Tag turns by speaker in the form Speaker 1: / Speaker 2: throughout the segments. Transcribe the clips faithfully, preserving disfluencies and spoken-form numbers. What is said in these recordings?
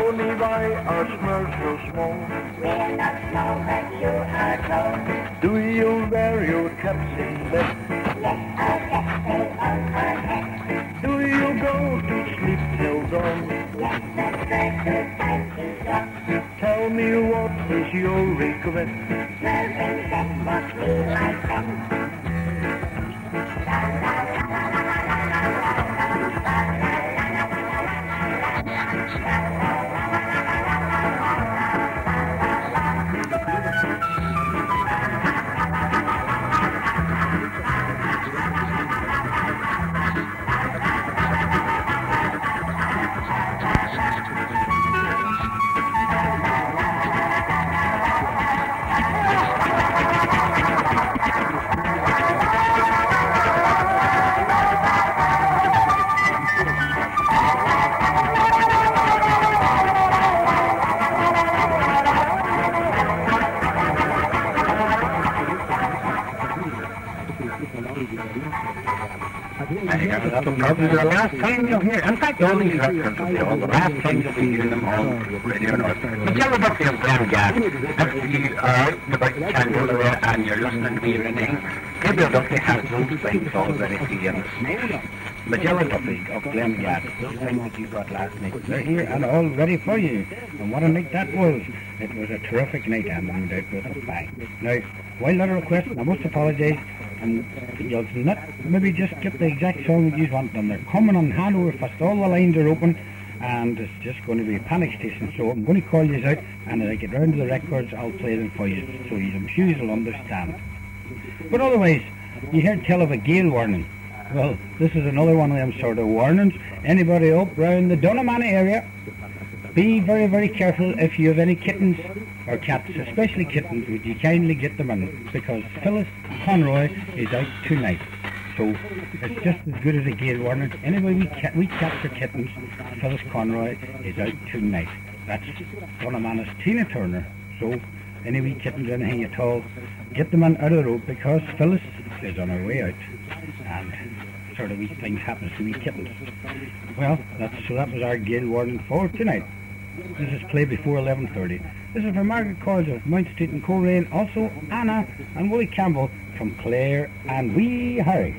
Speaker 1: Tony, why are Smurfs so small?
Speaker 2: We're not small, but you are tall.
Speaker 1: Do you wear your caps in bed?
Speaker 2: Yes, our caps stay on our head.
Speaker 1: Do you go to sleep till dawn?
Speaker 2: Yes, the first good time is gone.
Speaker 1: Tell me, what is your regret?
Speaker 2: Smurfing then must be like them. La la la la la la la la la la la
Speaker 3: Probably the last time you'll hear. In fact, all these records will be all the last time you'll be hearing them on Radio North. But Jello Duffy and Glenn Gadd, if you are out and about Candle there and you're listening to your name, Gabriel Duffy has those things already for you. But Jello Duffy of Glenn Gadd, those things that you got last night, they're here and all ready for you. And what a night that was. It was a terrific night and no doubt with a bang. Now, while that request, I must apologise. And you'll not maybe just get the exact song that you want, and they're coming on hand over fast. All the lines are open, and it's just going to be a panic station. So I'm going to call you out, and as I get round to the records, I'll play them for you, so you, I'm sure you'll understand. But otherwise, you heard tell of a gale warning. Well, this is another one of them sort of warnings. Anybody up round the Dunnamana area, be very, very careful if you have any kittens or cats, especially kittens. Would you kindly get them in, because Phyllis Conroy is out tonight. So it's just as good as a gale warning. Anyway, we, cat, we cats or kittens, Phyllis Conroy is out tonight. That's Dunnamana's Tina Turner. So any wee kittens, anything at all, get them in out of the road, because Phyllis is on her way out. And sort of wee things happen to wee kittens. Well, that's, so that was our gale warning for tonight. This is played before eleven thirty. This is for Margaret Coyles of Mount Street and Coleraine, also Anna and Willie Campbell from Clare and Wee Harry.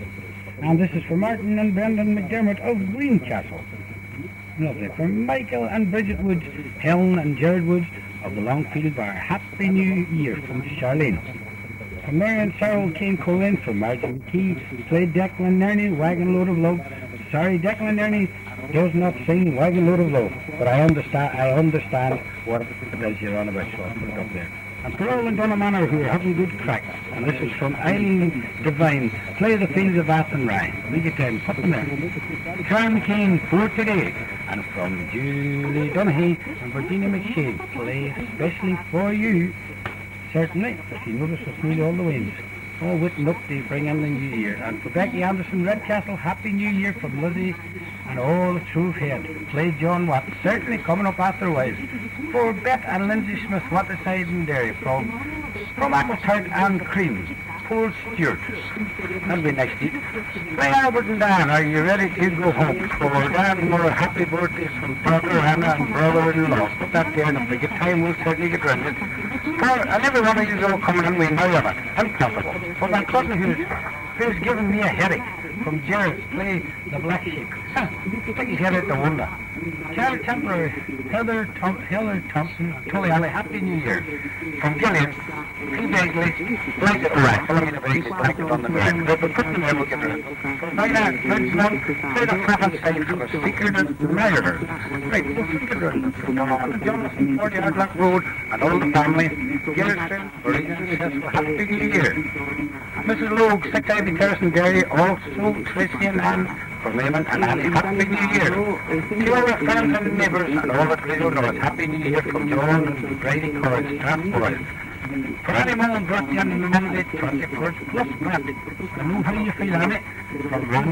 Speaker 3: And this is for Martin and Brendan McDermott of Greencastle. Lovely. For Michael and Bridget Woods, Helen and Gerard Woods of the Longfield Bar. Happy New Year from Charlene. For Mary and Sarah O'Kane Coleraine, from Martin Key, played Declan Nerney, Wagon Load of Love. Sorry, Declan Nerney does not sing Wagon Load of Love, but I understand I understand what it is you're on about, so I'll put it up there. And for all in Dunnamana who are having good crack, and this is from Eileen Devine, Play the Fields of Athenry. Leave it down, put them there. Karen McCain, For Today, and from Julie Donaghy and Virginia McShane, Play Especially For You. Certainly, if you notice it's nearly all the winds. All written up to bring in the new year. And for Becky Anderson, Redcastle, Happy New Year from Lizzie and all the Truth Head. Play John Watt, certainly coming up after a while. For Beth and Lindsay Smith, Waterside and Dairy, from, from Apple Tart and Cream. Paul Stewart. That'll be next week. Play Albert and Dan, are you ready to go home? For Dan, more happy birthdays from daughter Hannah and brother-in-law. Put that there, and if we get time, we'll certainly get round it. For, and every one of you is all coming in, we know you have it. Impossible. For that cousin who's, who's giving me a headache, from Jared, play The Black Sheep. Huh, take his head out the window. Charlie Templer, Heather, Tom, Heather Thompson, Tully Alley, Happy New Year. From Gillian, P. Begley, Blanket Right, following the base, Blanket on the ground. But put them there, we'll get rid of it. Right now, Frenchman, play The Prophet Side from a Secret Murder. Right, we'll get rid of it. From Jonathan Johnson, forty Hardlock Road, and all the family. Gillian, Maria, successful, Happy New Year. Missus Logue, Sick Ivy Terrace and Derry, also Tracy and Anne, from Raymond and Annie, Happy New Year. To all the friends and neighbours and all that Radio North, Happy New Year from John and Brady Courage, Stratford. For any moment brought you on the Monday twenty-first plus Matt. I know how you feel on it, from Ronnie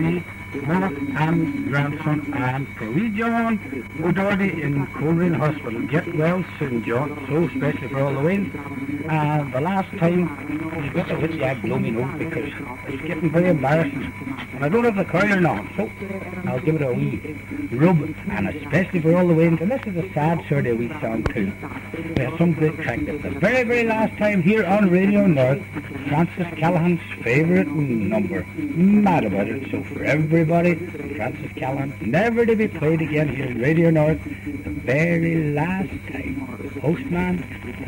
Speaker 3: mother and grandson, and for wee John O'Doherty in Coleraine Hospital. Get well soon, John, so especially for all the wins. And the last time, you got to hit the egg blow me nose because it's getting very embarrassing. And I don't have the curler now, so I'll give it a wee rub, and especially for all the wins. And this is a sad sort of wee song too. We have some great track. It's the very, very last time here on Radio North, Francis Callahan's favourite number, Mad About It. So for everybody, Francis Callahan, never to be played again here in Radio North, the very last time. Postman.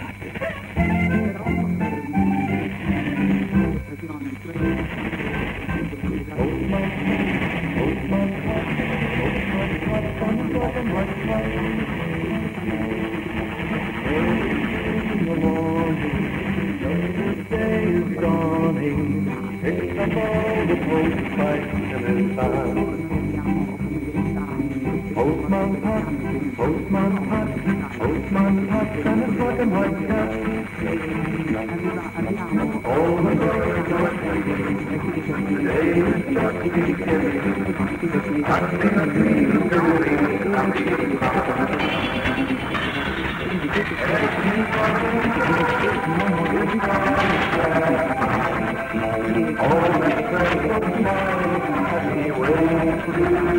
Speaker 1: It's up all the post pipes in his hand. Postman Pat, Postman Pat, Postman Pat, and his black and white cat. All the birds are singing, the day is just beginning. Happy, happy, happy, all the friends of mine, happy way to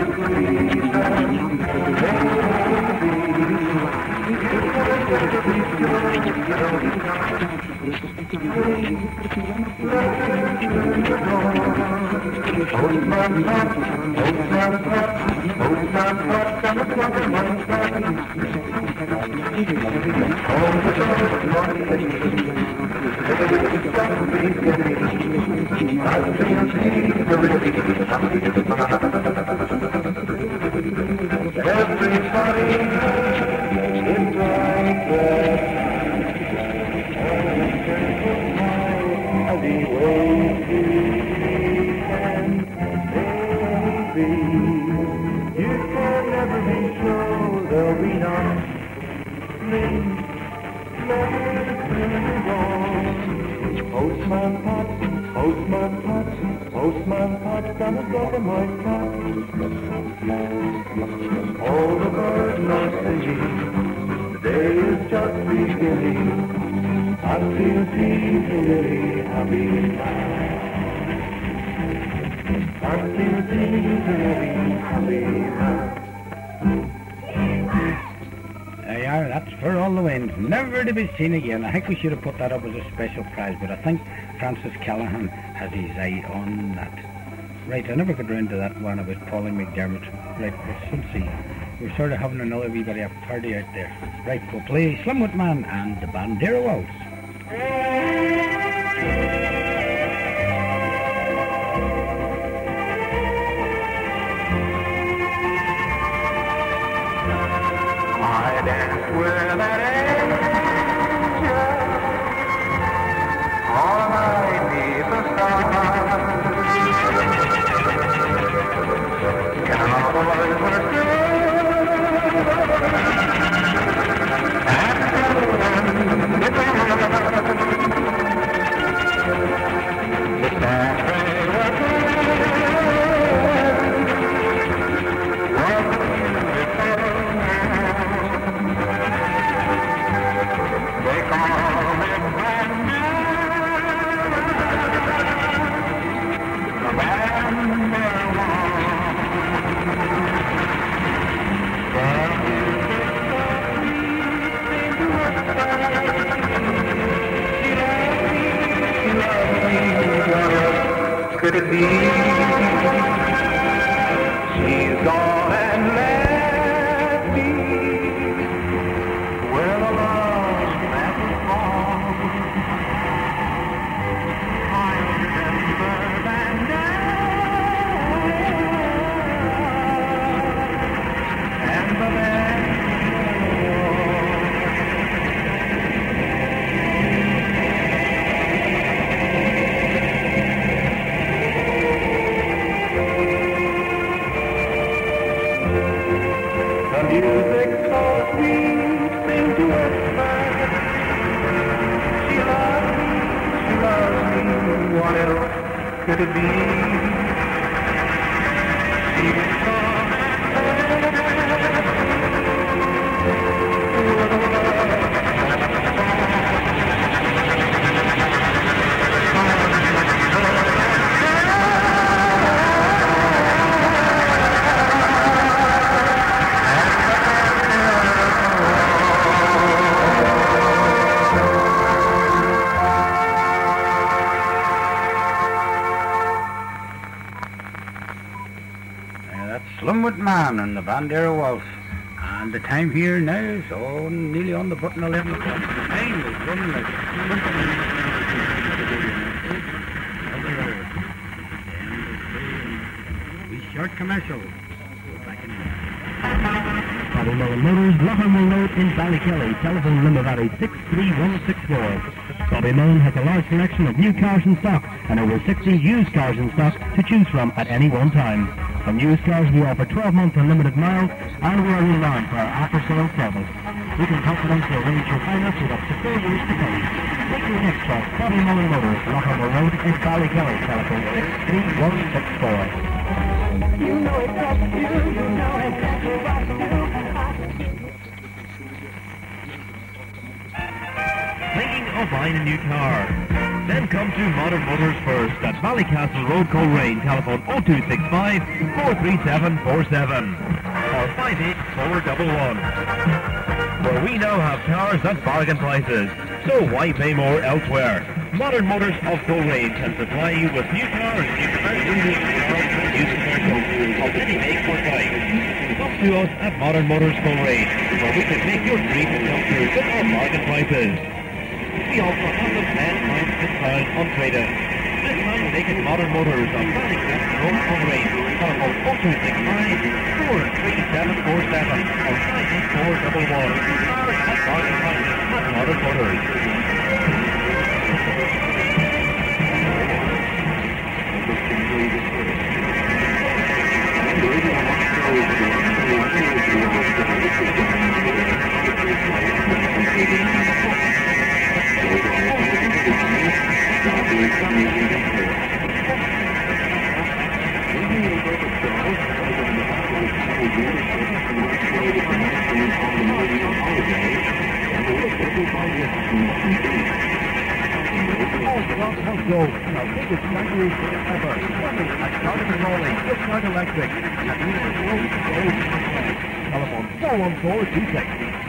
Speaker 1: everybody is right there. All the way to and baby, you can never be sure there'll be none. Postman Pat, Postman Pat, Postman Pat, and a black and white cat. All the birds are singing, the day is just beginning. Happy, happy, happy, happy, happy, happy.
Speaker 3: There you are, that's for all the winds, never to be seen again. I think we should have put that up as a special prize, but I think Francis Callahan has his eye on that. Right, I never got round to that one about Pauline McDermott. Right, let's soon see. We're sort of having another wee bit of a party out there. Right, we'll play Slumwood Man and the Bandera Waltz.
Speaker 1: I dance with an angel all night beneath the stars. Cowboys were could it be? She's gone and left me where the love that was gone. I remember that night and the man. Music so sweet seemed to whisper. She loves me, she loves me. What else could it be?
Speaker 3: Slumwood Man and the Bandera Waltz. And the time here now is oh, nearly on the button eleven o'clock. The time is running like we short commercial. Back in
Speaker 4: Bobby Mullen Motors, Lochermore Road in Ballykelly. Telephone number six three one six four. Bobby Mullen has a large selection of new cars in stock and over sixty used cars in stock to choose from at any one time. On used cars, we offer twelve months unlimited miles, and we are renowned for our after-sales service. We can confidently arrange your finance with up to four years to pay. Take your next trip, Bobby Mullen Motors, Lochermore Road in Ballykelly, telephone six three one six four.
Speaker 2: You know it's up to you, you know exactly what to do.
Speaker 4: Thinking of buying a new car? Then come to Modern Motors first at Ballycastle Road, Coleraine. Telephone oh two six five, four three seven four seven or five eight four one one. Where we now have cars at bargain prices, so why pay more elsewhere? Modern Motors of Coleraine can supply you with new cars, new commercial, new cars, and used commercials of any make or type. Come to us at Modern Motors Coleraine, where we can make your dreams come true with our bargain prices. We also have the ten pounds discount on trade-in. This time make it Modern Motors of Ballycastle Road, Coleraine. Telephone oh two six five, four three seven four seven or five eight four one one. Cars at bargain prices at Modern Motors. Go, our biggest factory ever. Running at starting and rolling, Discount Electric. At Union Road, Road, telephone four one four two six.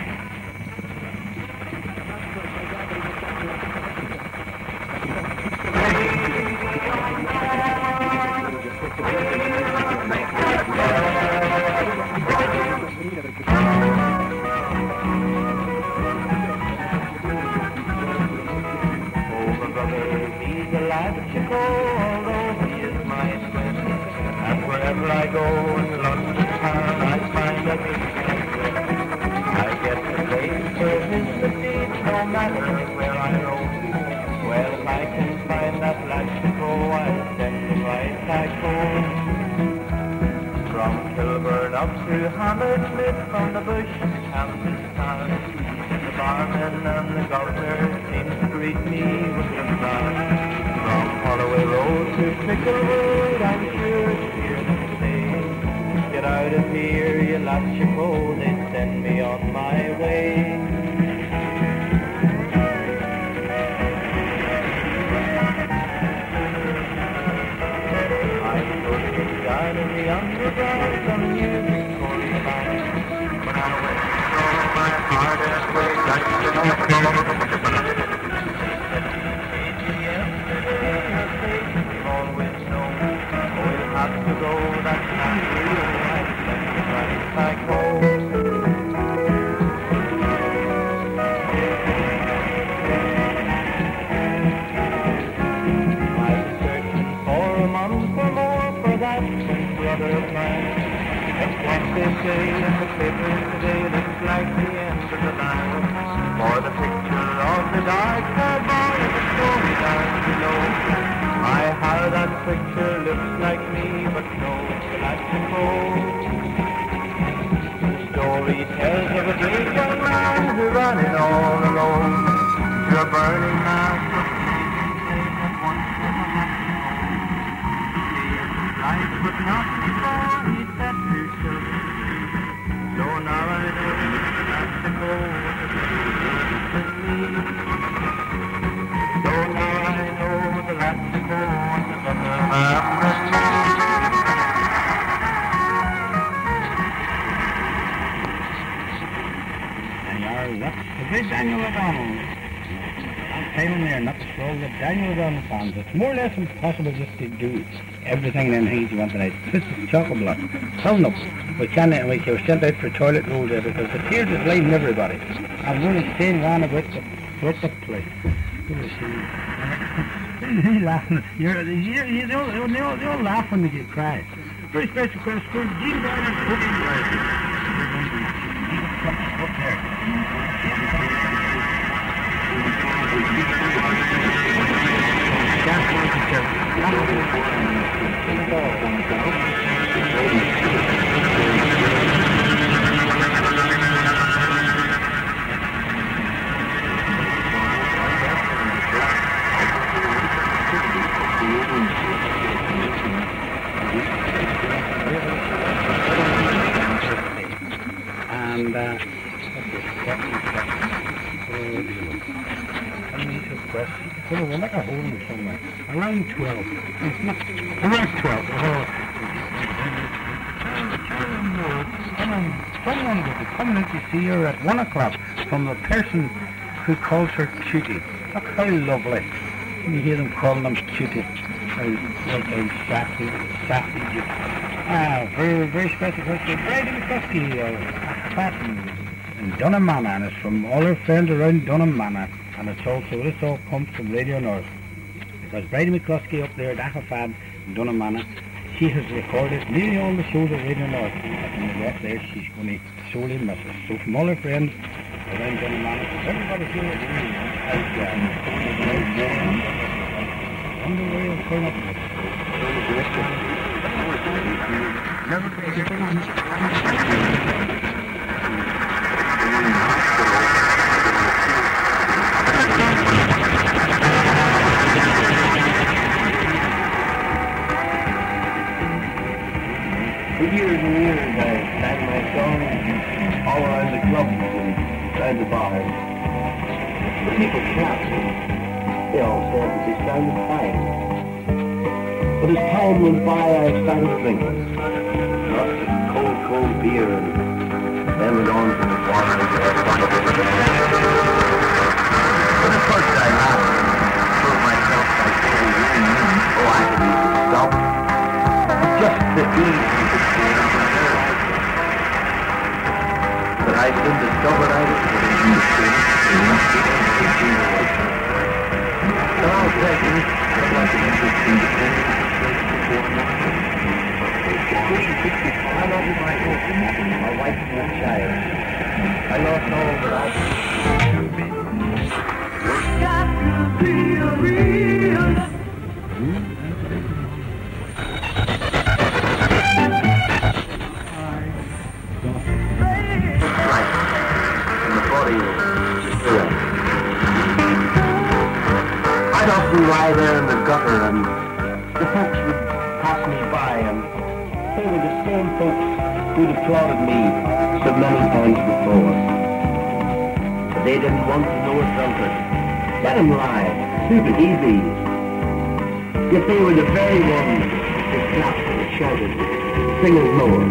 Speaker 1: Wherever I go in London town, I find a big I get the place for his defeat, no matter where I roam. Well, if I can find that Lachico, I'll send him right back home. From Kilburn up to Hammersmith, from the bush to Campbell's town, the barman and the governor seem to greet me with a frown. From Holloway Road to Cricklewood, I'm sure it's here to stay. Get out of here, you Lachico, they send me on my way. I'm working down in the underground some years before the line. When I went to throw my hardest way, Lachico, have to go, that's not real, I send you right back home. I'm searching for a month or more for that brother of mine. That's what they say in the papers today, looks like the end of the line. For the picture of the dark-haired boy in the story down below. My, how that picture looks like me, but no, Lachico. The story tells of a great young man who ran it all alone to a burning mass of peace and once in a life, but not before he So now I know the last corner of the mountain.
Speaker 3: And you're, that's the great Daniel O'Donnell. I'm telling there, not the slow, the Daniel O'Donnell fans. It's more or less impossible just to do everything and anything you want tonight. This is chock-a-block. Phone up. We can't, we were sent out for toilet roll there because the tears is leaving everybody. I'm really staying around with the, with the place. He's laughing. You're, you're, you're, they, all, they, all, they all laugh when they get cry. Very special question for Gene Brown and Cooking Glasses. Up there. That's what it's just. And uh, we'll make a hole in somewhere. Around twelve. It's not around twelve. Oh. Someone will be coming in to see her at one o'clock from the person who calls her cutie. Look how lovely. You hear them calling them cutie. How lovely, sassy, sassy. Ah, very, very special question. Brady McCluskey of Patton in Dunham Manor, and it's from all her friends around Dunham Manor. And it's also, this all comes from Radio North. Because Brady McCluskey up there at Achafad in Dunham Manor, she has recorded nearly all the shows at Radio North. And when we're up there, she's going to solely miss us. So from all her friends around Dunham Manor, everybody here at Radio North, on the way of turn up. Never forget it.
Speaker 1: For years and years I sang my songs all around the clubs and around the bars. The people clapped and they all said that they sounded fine. But as time went by I started drinking. Lots of cold, cold beer and then went on to the water. For the first I laughed and told myself by saying, oh, I could use to stop. Just the ease. But I soon discovered I was so I was thinking, I'd like an interesting dependence. I love my wife, my wife and my child. I lost all without got to be real. I'd often lie there in the gutter and the folks would pass me by and they were the same folks who'd applauded me so many times before. But they didn't want to know a trumpet. Let them lie. Who could he be? Yet they were the very ones that clapped and shouted, sing us more.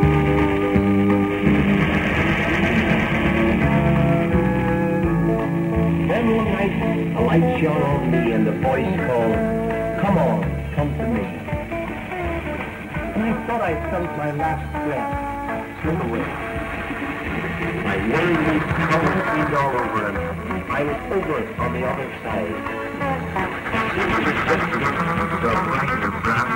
Speaker 1: Then one night, a light shone on me and the voice called, come on, come to me. And I thought I felt my last breath slip away. My worldly cover seemed all over and I was over on the other side. It was just the bright and brown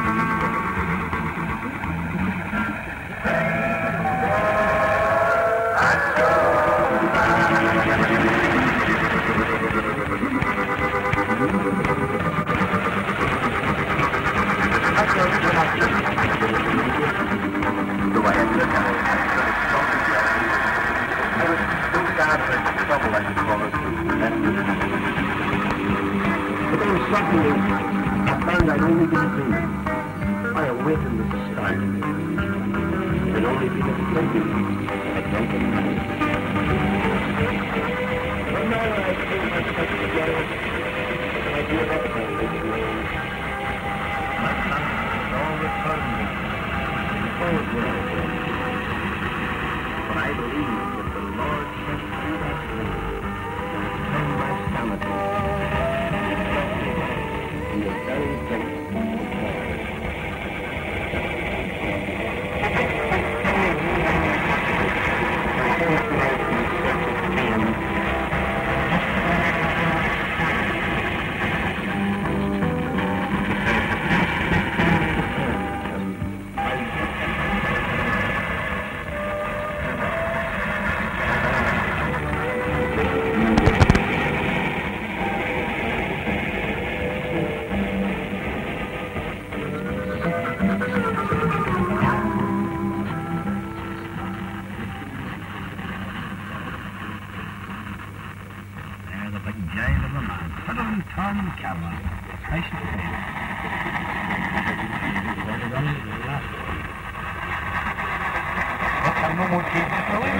Speaker 1: Suddenly, I found I'd only been dreaming. I awakened at the start. I'd only been a thinking. I don't know. believe that the Lord sent through that man to turn my sanity. He is very faithful.
Speaker 3: There's a big giant of a man, Fiddling Tom Cameron. Nice and clean. No more kids.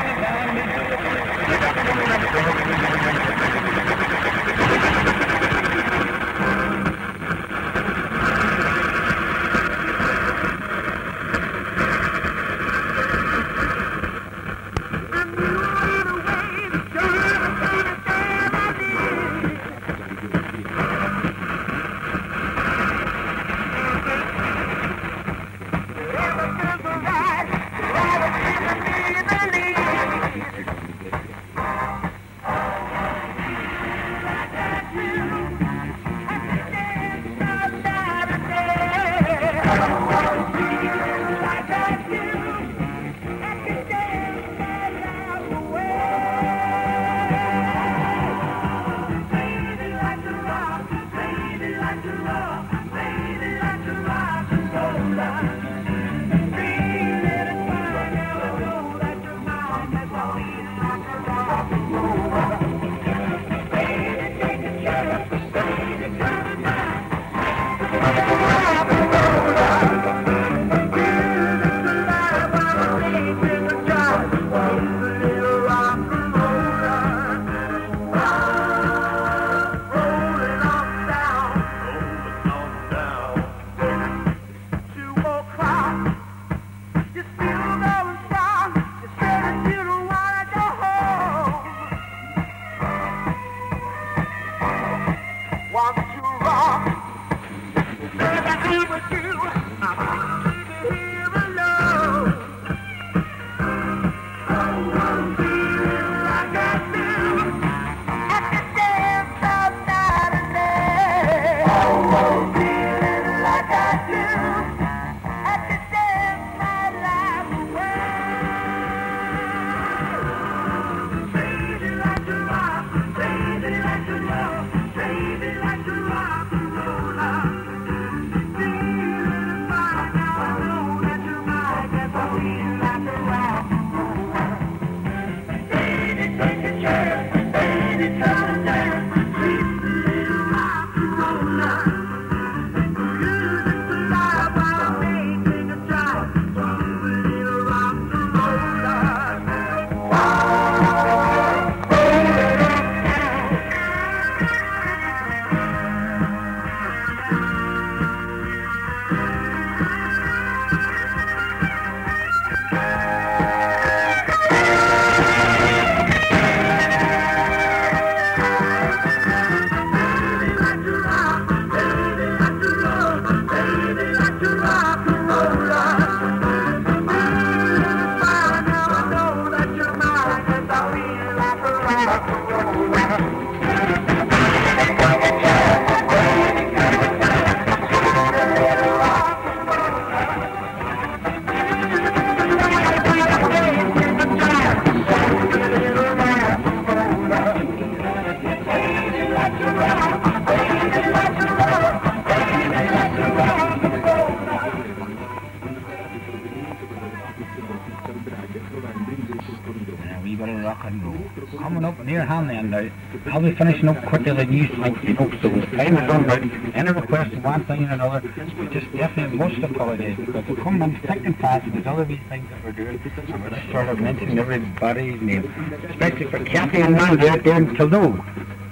Speaker 3: Coming up near Hanley now. I'll be finishing up quicker than usual, like, you know, so the time is run out. Any request of one thing or another, we just definitely must apologise because we come in thick and fast and there's other wee things that we're doing and we're just sort of mentioning everybody's name, especially for Kathy and Mandy out there in Kildare.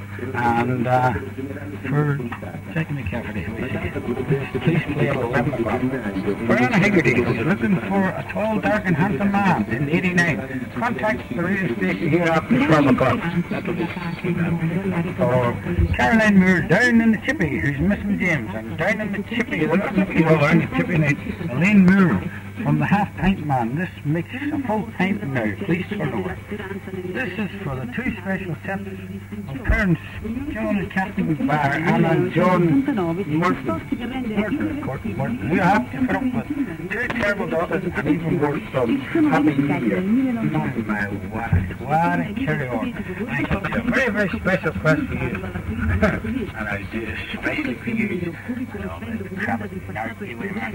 Speaker 3: And uh, for checking the Cafferty, please play at eleven o'clock. For Anna Higgerty, who's looking for a tall, dark and handsome man in eighty-nine. contact the radio station here after twelve o'clock. That'll be or Caroline Moore down in the Chippy, who's missing James, and down in the Chippy, well, not Chippy, well, down in the Chippy night, Elaine Moore from the Half Pint Man. This makes a full pint now, please turn over. This is for the two special sets of parents, John and Kathy Barr, and uh, John Morton. Morton, Morton, Morton. We have to put up with two terrible daughters and even worse sons. Happy New Year. My, what, what a carry on. I shall do a very, very special quest for you. And I'll do it especially for you. And all the crap narky way around.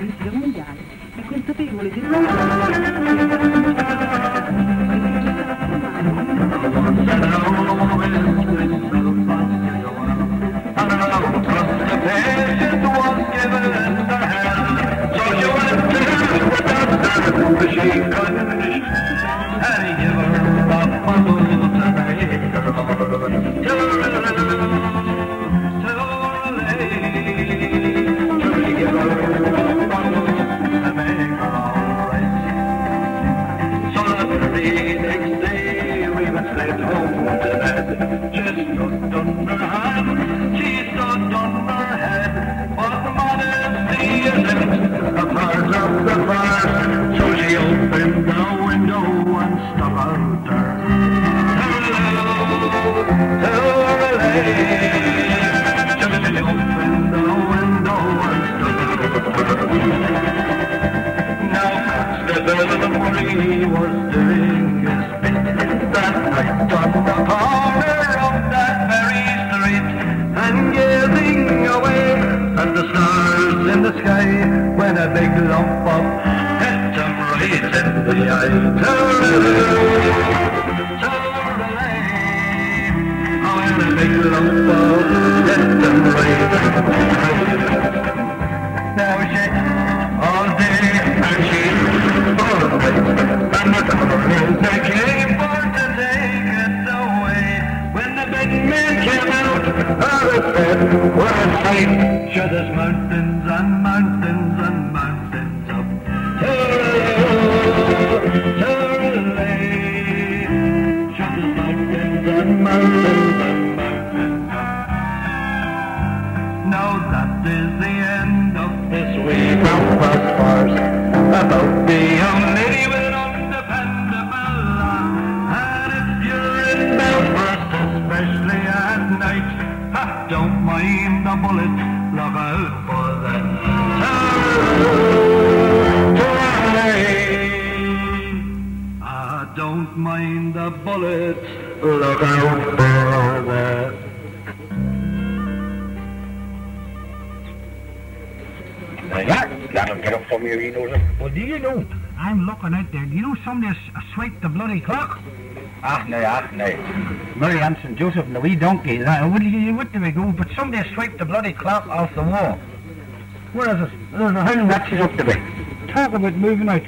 Speaker 3: Mary Anson Joseph and the wee donkey, that, what, do you, what do we go? But somebody swiped the bloody clock off the wall. Where is it? There's a hundred watches up to be. Talk about moving out.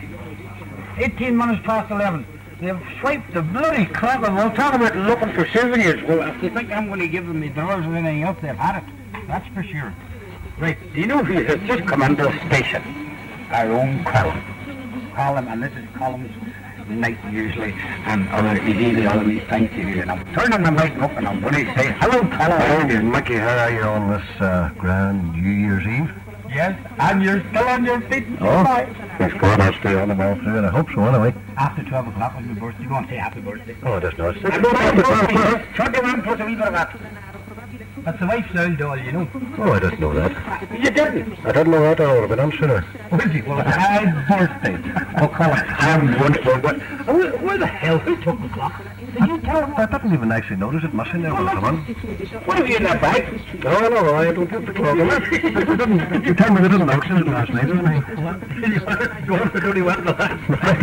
Speaker 3: eighteen minutes past eleven. They've swiped the bloody clock off the wall. Talk about looking for souvenirs. Well, if they think I'm going to give them the dollars or anything else, they've had it. That's for sure. Right, do you know who has just come into the station? Our own Colin. Colin, and this is Colin's night usually, and other easy other me thank you, and I'm turning the mic up and I'm going to say hello Colin.
Speaker 5: Hey, Mickey, how are you on this uh, grand New Year's Eve?
Speaker 3: Yes, and you're still on your feet.
Speaker 5: Oh, thanks God, I'll stay on them all through, and I hope so anyway.
Speaker 3: After twelve o'clock on your birthday, go and say happy birthday.
Speaker 5: Oh, that's nice.
Speaker 3: twenty-one plus a wee bit of that. That's the wife's old doll, you know.
Speaker 5: Oh, I didn't know that.
Speaker 3: You didn't?
Speaker 5: I didn't know that, I would have been on sooner.
Speaker 3: Would you? Well, happy birthday. Oh, Colin, I'm wonderful, but where, where the hell who took the clock? Did you tell him?
Speaker 5: I didn't even actually notice it. Must have never come on.
Speaker 3: What have you in that bag?
Speaker 5: Oh, no, I don't have the clock on it. You tell me they didn't auction it last night, didn't I?
Speaker 3: Go on, it only went to that.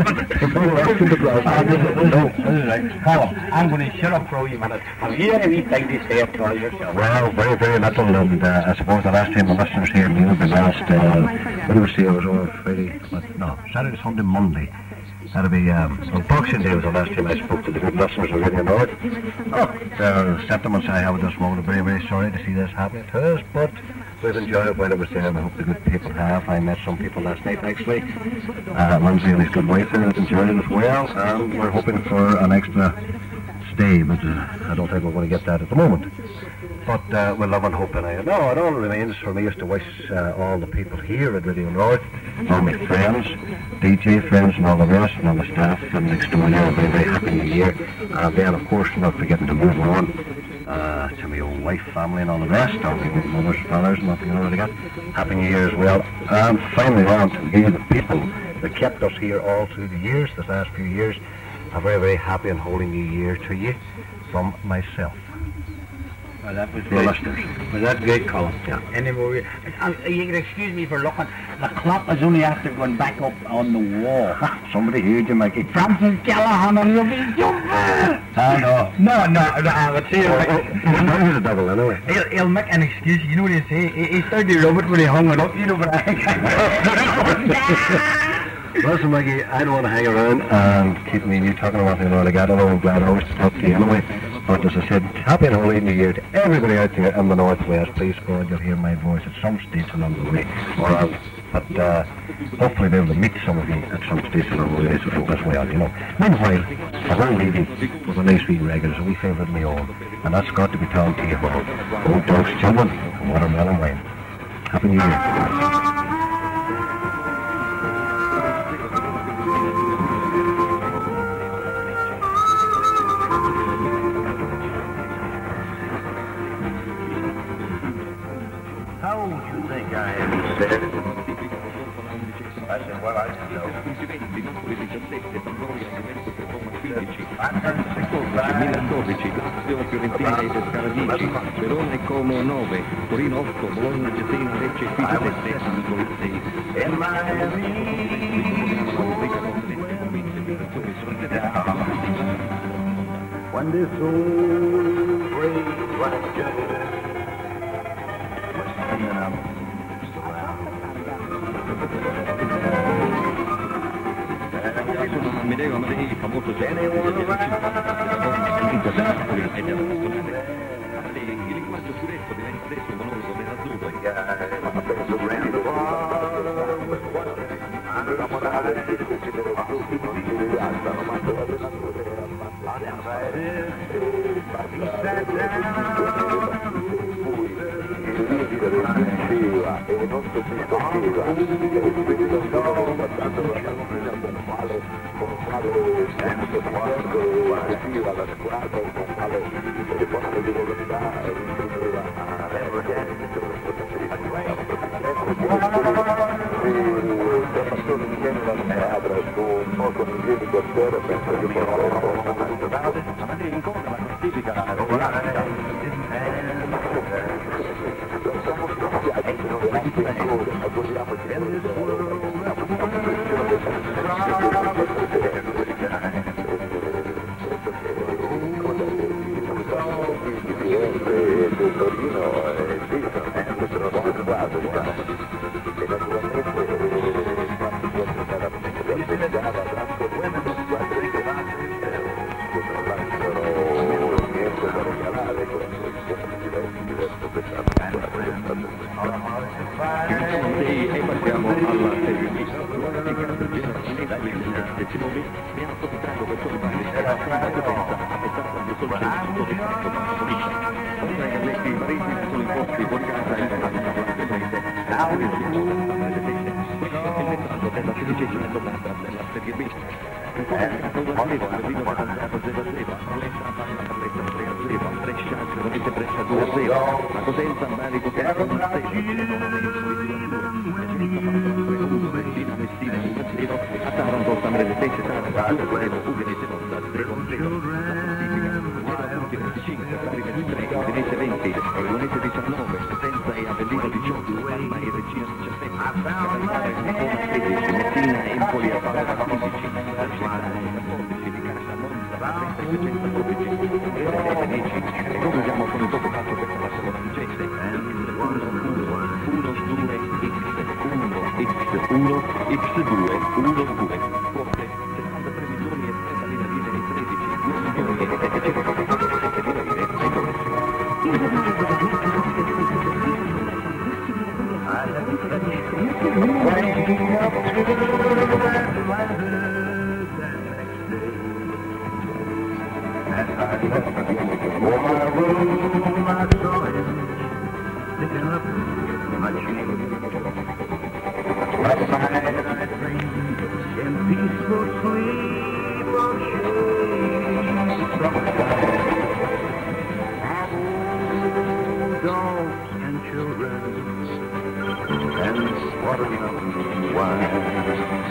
Speaker 5: No,
Speaker 3: this is right. Colin, I'm going to shut up for you minutes. Have you any wee thing to say up for yourself?
Speaker 5: Well, very, very little, and uh, I suppose the last time the listeners here knew the last, uh, what do we say, it was over Friday, no, Saturday, Sunday, Monday. That'll be, um, on Boxing Day was the last time I spoke to the good listeners of Radio North. Oh, their sentiments I have at this moment are very, very sorry to see this happen to us, but we've enjoyed it while it was there, and I hope the good people have. I met some people last night, actually. Uh, Lindsay and his good wife there have enjoyed it as well, and we're hoping for an extra stay, but uh, I don't think we're going to get that at the moment. But uh, we'll love and hope, and I no, it all remains for me is to wish uh, all the people here at Radio North, all my friends, D J friends and all the rest, and all the staff and next door there, a very, very happy new year. And then, of course, not forgetting to move on uh, to my own wife, family and all the rest, all my mothers, fathers and nothing already got. Happy New Year as well. And finally on to you, the people that kept us here all through the years, the last few years. A very, very happy and holy New Year to you from myself.
Speaker 3: Well, that was
Speaker 5: The
Speaker 3: great.
Speaker 5: listeners.
Speaker 3: Was that great, Colin?
Speaker 5: Yeah.
Speaker 3: Any more? Uh, you can excuse me for looking. The clock is only after going back up on the wall.
Speaker 5: Somebody heard you, Mikey.
Speaker 3: Francis Callahan and you'll be jumping.
Speaker 5: Oh, no.
Speaker 3: No, no, no, I would say he'll,
Speaker 5: That was a double anyway.
Speaker 3: he'll, he'll make an excuse. You know what he say? He, he started to rub it when he hung it up, you know, but I
Speaker 5: Listen, Maggie, I don't want to hang around and keep me and you talking about anything I got. I know I'm glad I always to talk to you anyway. But as I said, happy and holy New Year to everybody out there in the Northwest. Please, God, you'll hear my voice at some stage along the way. Or I'll, but uh, hopefully be able to meet some of you at some stage along the way as well, you know. Meanwhile, a whole lady with a nice wee regular is a wee favourite of my own. And that's got to be Tom T. Hall. Old Dogs Children and Watermelon Wine. Happy New Year.
Speaker 1: How old do you think I am? He said. I said, well, I don't know. I'm
Speaker 6: duemiladodici Lazio, Fiorentina e Pescara dieci, Verona e Como nove, Torino otto, Bologna, Cesena, Lecce, Pisa sette, Napoli sei.
Speaker 1: in Miami. When this old brave black gentleman was standing up
Speaker 6: Non mi devo amare il famoso genere della città della donna finita della Napoli e della nazionale. Il linguaggio suretto diventa adesso monologo dell'azzurro.
Speaker 1: e non si discuteva e quindi stavo passando la cammina con quale con quale senso quando arriva la squadra con quale e quale di volontà riusciva a reagire se passò insieme la squadra su un poco di piedi per terra penso che potrò a Madrid in conto la classifica regolare siamo stati a essere auguriamoci del Torino e sì, sono sono squadre e naturalmente quando si è stata la gara tanto buona squadre ricordate non lasciano niente da regalare con diversi diverso pensato
Speaker 6: e passiamo alla Serie B. Il calcio generale Italia nel decimo B ne ha approfittato per trovare la potenza affettata del solcento di fatto da Policia. Ora i Galletti marittimi sono imposti fuori casa in casa di Parlate Paese. Questo è il messaggio della sedicesima giornata della Serie B. Un po' di caso da Seba, Berlino da Tanzato zero a zero, Valletta Balla Capretta tre a zero, Brescia, Cremonese Brescia due a zero, la Cosenza, Barico Chiaro uno a zero, Messina, Messina uno a zero, a Taranto, Samarese Pesce, Taranto due a zero, Udinese Monza zero a zero, la classifica, Udinese venticinque, Bari ventitré, Udinese venti, Cremonese diciannove, Cosenza e Avellino diciotto, Parma e Regina diciassette, Cagliari e Savona sedici, Messina e Empoli a Padova quindici, quattordici di Casa Monza, trenta e Piacenza dodici, Rete dieci, e concludiamo con il dopo calcio per la seconda vicenda, uno uno due x uno x due uno due, forte sessantatré milioni e trenta mila lire di tredici, due milioni e settecentoquarantasette mila lire ai dodici.
Speaker 3: Oh, my room, I saw him picking up my chain. Last night I dreamed in peaceful sleep of shade. Summertime, of old dogs and children, and swaddling wine.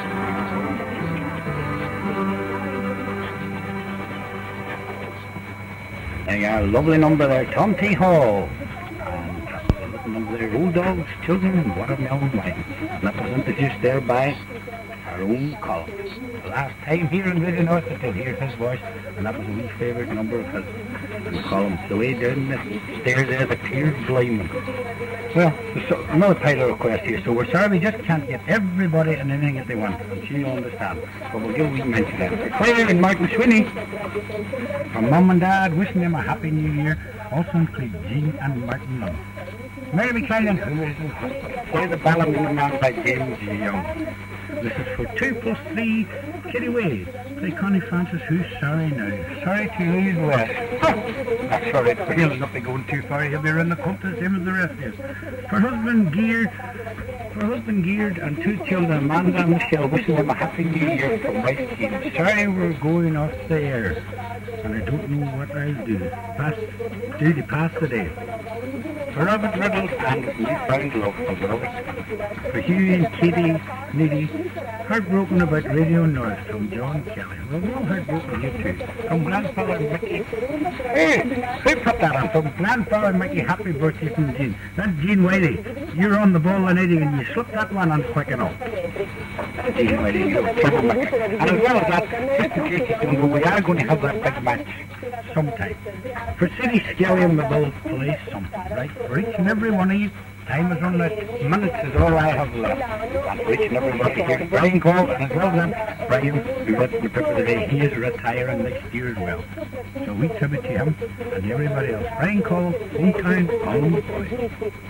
Speaker 5: There you are, a lovely number there, Tom T. Hall. And a number there, old dogs, children, and watermelon wine. And that was introduced there by our own Colin. The last time here in Radio North I could hear his voice, and that was a wee favourite number because Colin, the way down the stairs there, the clear blimey. Well, there's so, another pile of requests here, so we're sorry we just can't get everybody and anything that they want. I'm sure you'll understand. But we'll give a wee mention of it. Claire and Martin Swinney, from Mum and Dad, wishing them a happy new year. Also include Jean and Martin Lund. Mary McClellan, who is in hospital. Play the Ballymena Man by James Young. This is for two plus three, Kitty Ways. Play Connie Francis, who's sorry now. Sorry to lose West. That's sorry, he'll not be going too far. He'll be around the country, the same as the rest of us. For husband Geared, for husband Geared and two children, Amanda and Michelle, wishing them a happy new year from West Jean. Sorry we're going off the air, and I don't know what I'll do. Pass, do to pass the day. For Robert Riddle and his newfound love of Robert. For Hugh and Katie Needy, heartbroken about Radio North from John Kelly. Well, we're all heartbroken here too. From Grandfather Mickey. Hey, who put that on? From Grandfather Mickey, happy birthday from Jean. That's Jean Whitey. You're on the ball and and you slipped that one on quick enough. Jean Whitey, you're a troublemaker. And as well as that, just in case you don't know, we are going to have that big match sometime. For City Skillion, we will play something, right? For each and every one of you, time is run out. Minutes is all I have left. And for each and every one of you here, Brian called, and as well as that, Brian, who got the paper today, he is retiring next year as well. So we tribute to him and everybody else. Brian called, hometown, home boy.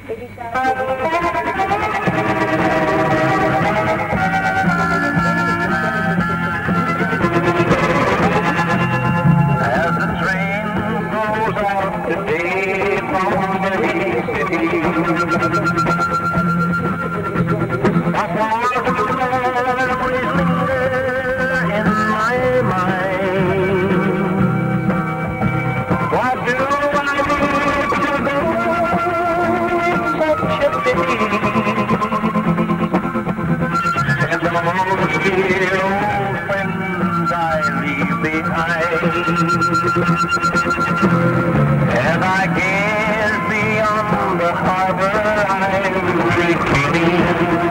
Speaker 3: As the train goes out today from the city, a thousand memories linger in my mind. What do I need to go in such a city? And all the dear old friends I leave behind. As I gaze beyond the harbor, I'm retreating.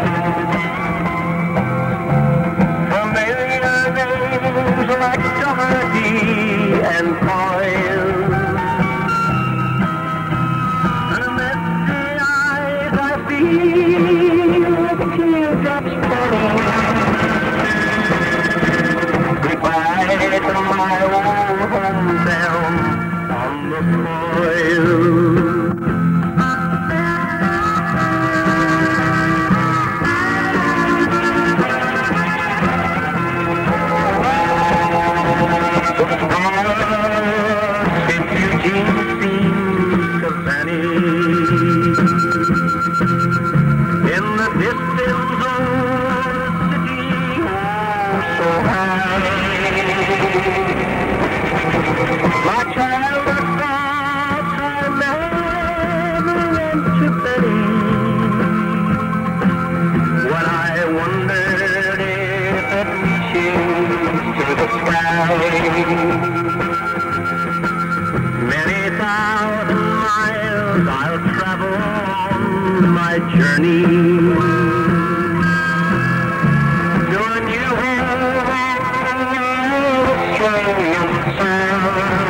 Speaker 3: Familiar names like Doherty and Coyle. And misty eyes I feel the teardrops falling. Goodbye to my old hometown on the soil. Since Eugene seems to vanish in the distance of the city, oh so high. My childhood thoughts are never went to bed. When I wondered if it reaches to the sky. Many thousand miles I'll travel on my journey to a new home, Australian sun.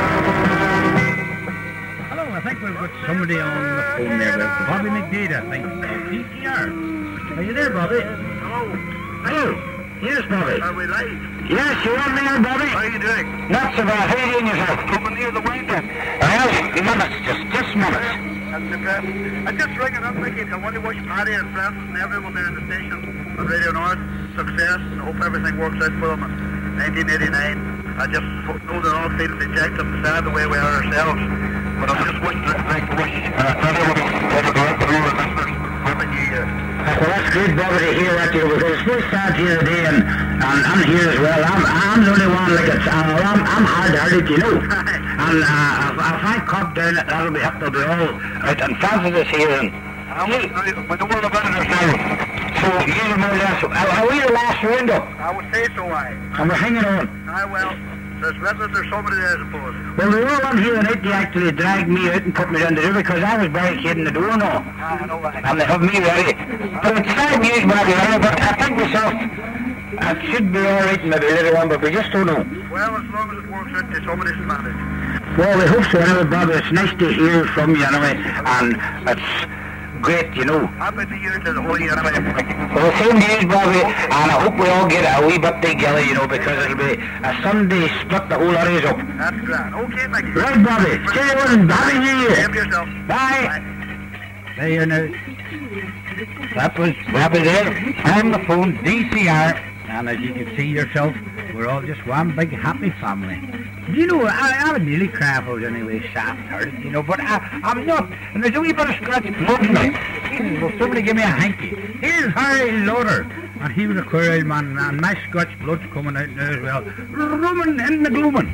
Speaker 5: Hello, I think we've got somebody on the phone there with Bobby McDade, I think. P C R. Are you there, Bobby?
Speaker 3: Hello.
Speaker 5: Hello. Yes, Bobby.
Speaker 3: Are we live?
Speaker 5: Yes, you are there, Bobby.
Speaker 3: How are you doing?
Speaker 5: Not so bad. How are you doing yourself?
Speaker 3: Coming near the weekend.
Speaker 5: Well, minutes, just, just minutes.
Speaker 3: That's the best. I'm just ringing up, Mickey. I want to wish Paddy and Francis and everyone there in the station on Radio North success, and hope everything works out for them in nineteen eighty-nine. I just know they're all feeling dejected and sad the way we are ourselves. But I just wish, like to wish uh, everyone over the rest of the listeners Happy New Year.
Speaker 7: Well, that's great, Bobby, to hear that, you, because it's very sad here today, and, and I'm here as well. I'm, I'm the only one, like, it's, uh, I'm, I'm hard-hearted, you know. And uh, if, if I cut down it, that'll be up, they'll be all right. And Francis is here, and
Speaker 3: I will, we don't worry about it ourselves.
Speaker 7: so you're more or less, are, are we the last window?
Speaker 3: I would say so, I.
Speaker 7: And we're hanging on.
Speaker 3: Aye, well, there's visitors, there's somebody there, I suppose.
Speaker 7: Well, the were one here tonight, they actually dragged me out and put me down the river, because I was barricading the door now.
Speaker 3: Ah, I know that.
Speaker 7: And they have me ready. But it's sad news, Bobby, but I think myself, it should be all right maybe later on, but we just don't know.
Speaker 3: Well, as long as it works out to somebody's advantage.
Speaker 7: Well, we hope so anyway, Bobby. It's nice to hear from you anyway, and it's great, you know.
Speaker 3: Happy New Year to the whole year anyway.
Speaker 7: Well, same news, Bobby, and I hope we all get a wee bit together, you know, because it'll be a Sunday split the whole areas up.
Speaker 3: That's grand. Okay, Mickey.
Speaker 7: Right, Bobby. Cheers and Happy New Year.
Speaker 3: Same to yourself.
Speaker 7: Bye.
Speaker 3: Bye.
Speaker 5: There you know. That was Bobby there on the phone, D C R, and as you can see yourself, we're all just one big happy family. You know, I, I would nearly cry if I was anyway soft-hearted, you know, but I, I'm not. And there's a wee bit of scratch blood in me. Jesus, will somebody give me a hanky? Here's Harry Lauder, and he was a queer man, and my scratch blood's coming out now as well. Roman in the glooming.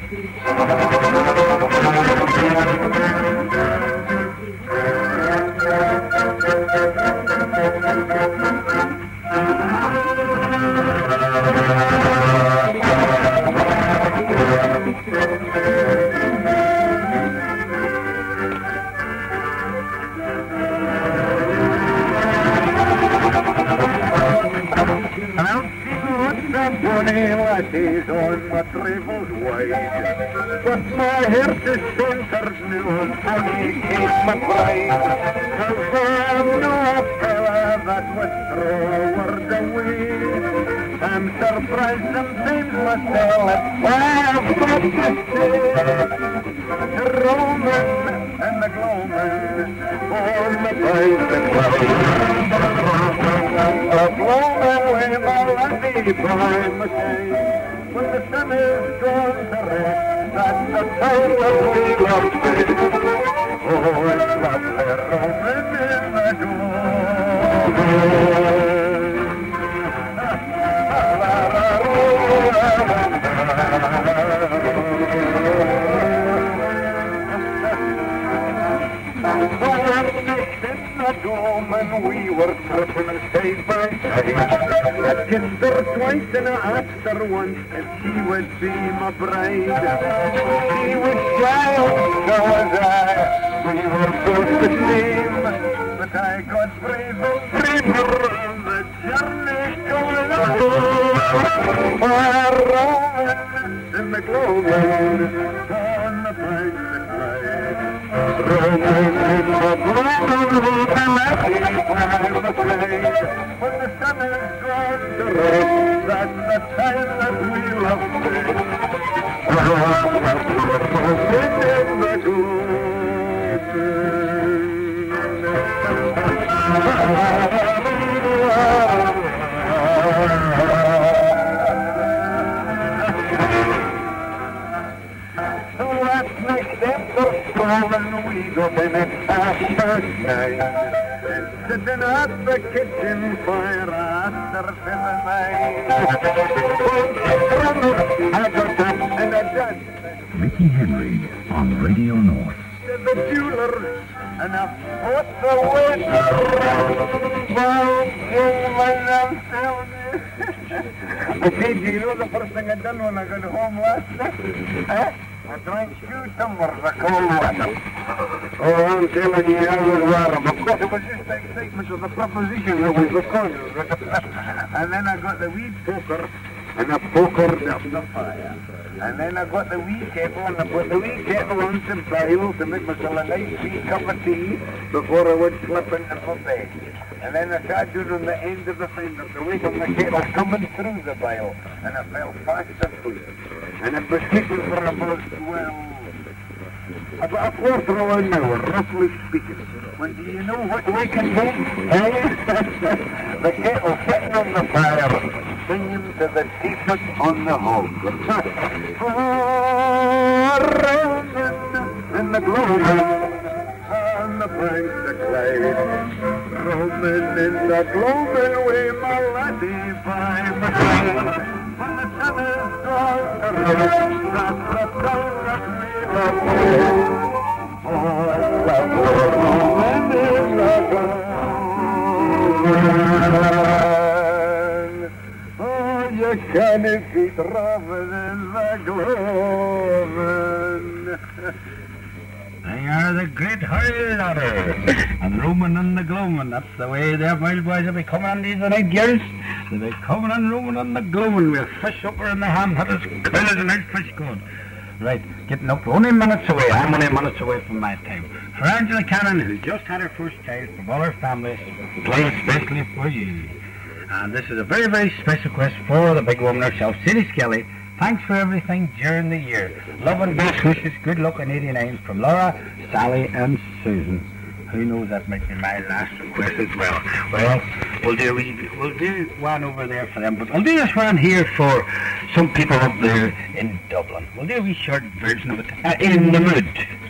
Speaker 1: Lasses on my travels wide, but my heart is centered now on funny Kate McBride. Cause I'm no fella that would throw a word away. I'm surprised sometimes myself at what I've got to say. The Roman and the gloaming on the bicycle. The gloaming with my laddie by my side. When the sun is gone to rest, that's the time that we love to. Oh, it's lovely roaming in the gloaming. And we were tripping side by side. I kissed her twice and I asked her once if she would be my bride. She was shy, so was I. We were both the same, but I got brave and braver on the journey going on. We're rolling in the gloaming on the bicycle. Rolling in the gloaming. When the sun is gone to rest, that's the time that we love it. In the So last night, them were stolen, we got in at half past nine. Sitting at the kitchen fire after seven nights. I got up and I danced.
Speaker 8: Mickey Henry on Radio North.
Speaker 1: To the jeweler and I bought the waiter. Well, when I'm selling. Okay, do you know the first thing I done when I got home last night? Huh? I drank two tumblers of cold water. Oh, I'm telling you, I was warm. Of course, it was just the excitement of the proposition that was the cause. And then I got the wee poker, and I pokered up the fire. And then I got the wee kettle, and I put the wee kettle on some bile to make myself a nice wee cup of tea before I would slip into my bed. And then I sat down on the end of the fender to wait on the kettle coming through the bile, and I fell fast asleep. And it was sleeping for about, well, about a quarter of an hour, roughly speaking. When do you know what waking me? Eh? The kettle sitting on the fire.
Speaker 3: singing to the deepest on the home. Roaming in the gloaming on the banks of Clyde. Roaming in the gloaming way, my laddie, by my side. When the sun is gone to rest, that's the sound of me the way. Oh, that's the roaming in the gloaming. Oh, you can't beat roaming in the gloaming.
Speaker 5: They are the great hurl ladder, and roaming and the gloaming. That's the way the wild boys will be coming on these night gears. They'll be coming and roaming and the gloaming. We'll fish up in the ham, had us coil as a nice fish going. Right, getting up only minutes away. I'm only minutes away from my time. For Angela Cannon, who just had her first child, from all her family, playing especially for you. And this is a very, very special request for the big woman herself, Sadie Skelly. Thanks for everything during the year. Love and best wishes, good luck in eighty-nine from Laura, Sally and Susan. Who knows, that might be my last request as well. Well, we'll do, we'll do one over there for them, but I'll do this one here for some people up there in Dublin. We'll do a wee short version of it, uh, In the Mood.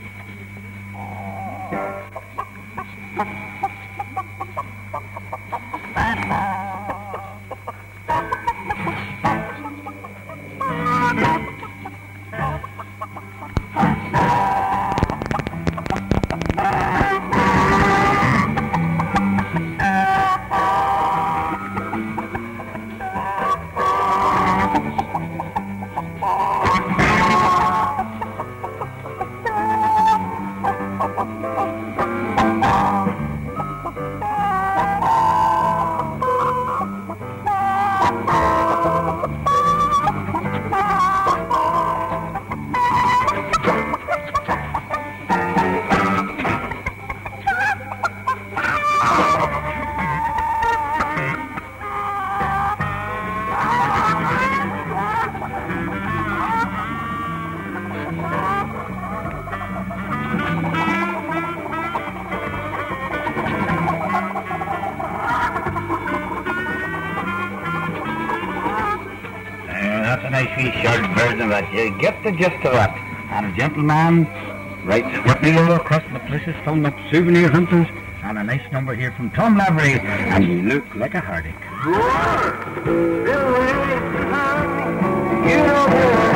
Speaker 5: You get the gist of that. And a gentleman writes Whitney all across the places, filling up souvenir hunters, and a nice number here from Tom Lavery, and you look like a heartache.
Speaker 1: You know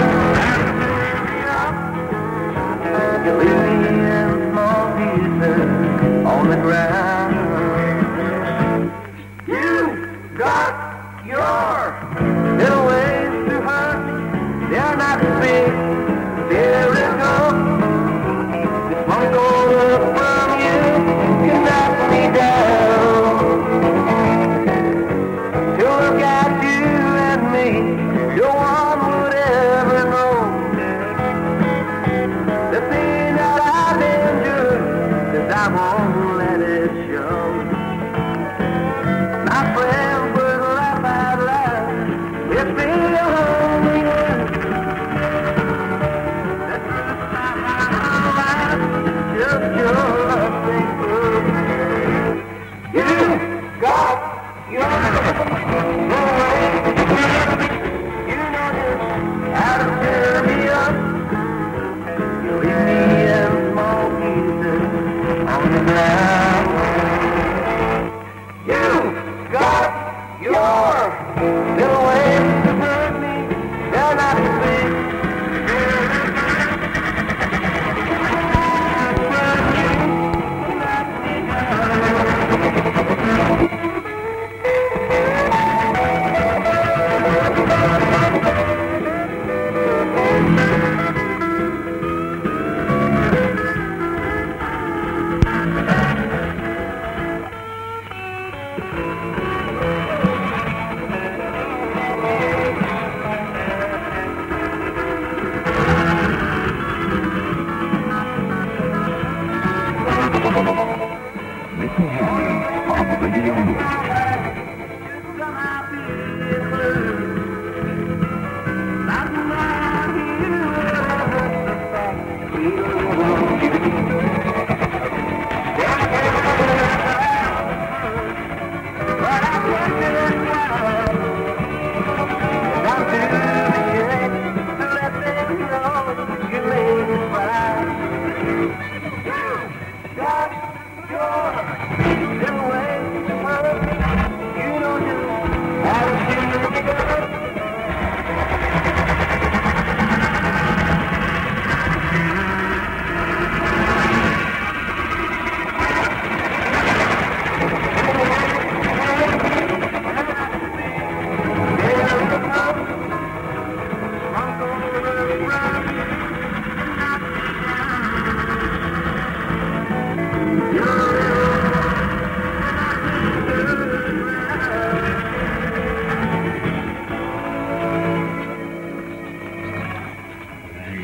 Speaker 1: you leave me in small pieces on the ground. You got your little ways to hurt. They're not big, there is no. This one goes from you, you knock me down. To look at you and me, no one would ever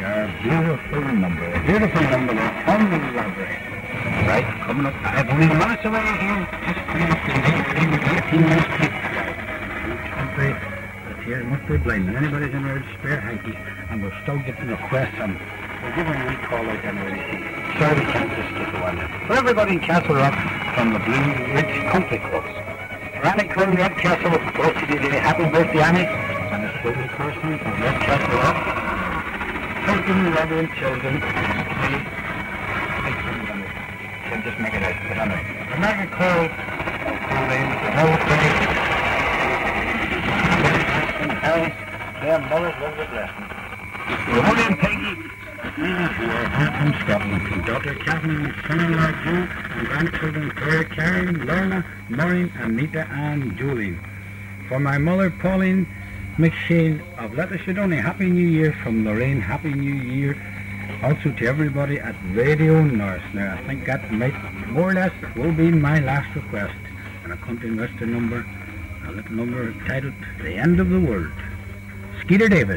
Speaker 3: your beautiful number. A beautiful number from the library. Right, coming up. I believe minutes away here. Just coming up in eighteen minutes. Country that's here must be blind. And anybody's in there to spare hanky. And we're still getting requests and we're giving a wee call out anyway. Sorry we can't just get the one in. For everybody in Castle Rock from the Blue Ridge Country Clubs. For Annie Curry, Red Castle, birthday today. Happy birthday, Annie. And it's Willie Carson from Red Castle Rock. Children, loving children. Can just make it out. But anyway, American Curry, their mothers love the blessing. William Peggy, from Scotland, from daughter Kathleen, son-in-law Joe, and grandchildren Claire, Karen, Lorna, Maureen, Anita, and Julie. For my mother Pauline McShane of Lettershadoney, Happy New Year. From Lorraine, Happy New Year. Also to everybody at Radio North. Now I think that might more or less will be my last request. And a country western number, a little number titled The End of the World. Skeeter Davis.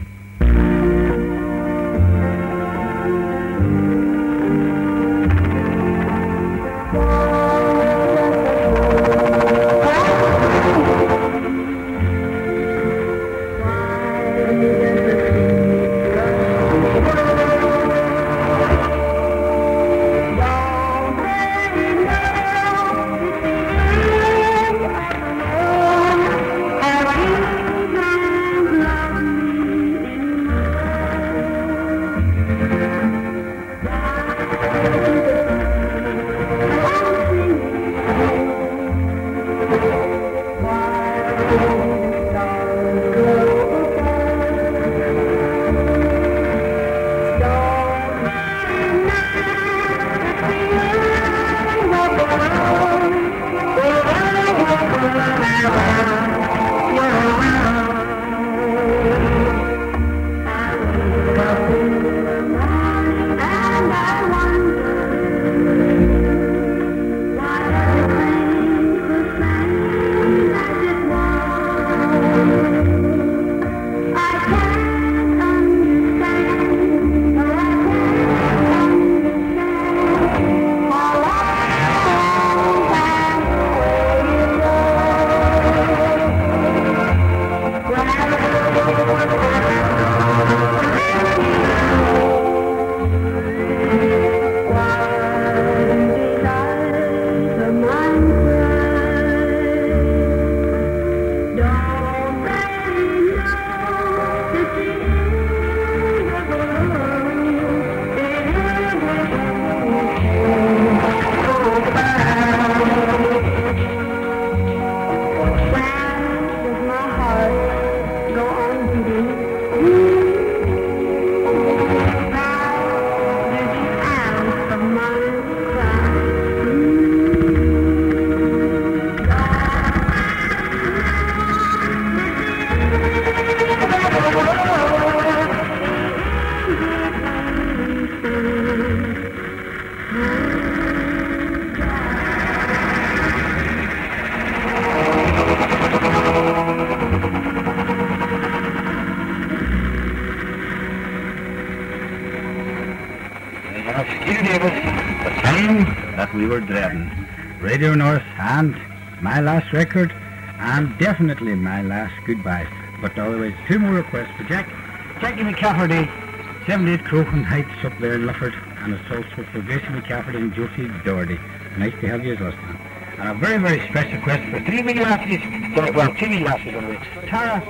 Speaker 3: We were dreading. Radio North and my last record and definitely my last goodbye. But otherwise, two more requests for Jack. Jackie McCafferty, seventy-eight Crochan Heights up there in Lifford, and it's also for Gracie McCafferty and Josie Doherty. Nice to have you as listening. And a very, very special request for three wee lassies, well, two wee lassies on the way. Tara,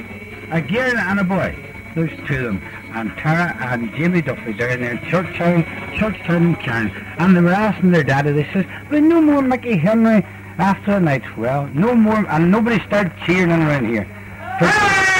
Speaker 3: a girl and a boy. Those two of them. And Tara and Jamie Duffy, they're in there in Churchtown, Churchtown, Cairn. And they were asking their daddy, they says, well, no more Mickey Henry after the night. Well, no more, and nobody started cheering around here. But,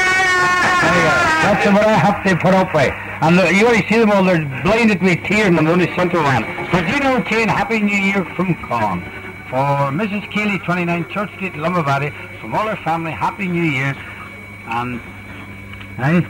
Speaker 3: there you go. That's what I have to put up with. And the, you already see them all, they're blinded with tears and the only centre one. But you know, Kane, Happy New Year from Con. For Missus Keeley, twenty-nine Church Street, Lumavady, from all her family, Happy New Year. And, hey.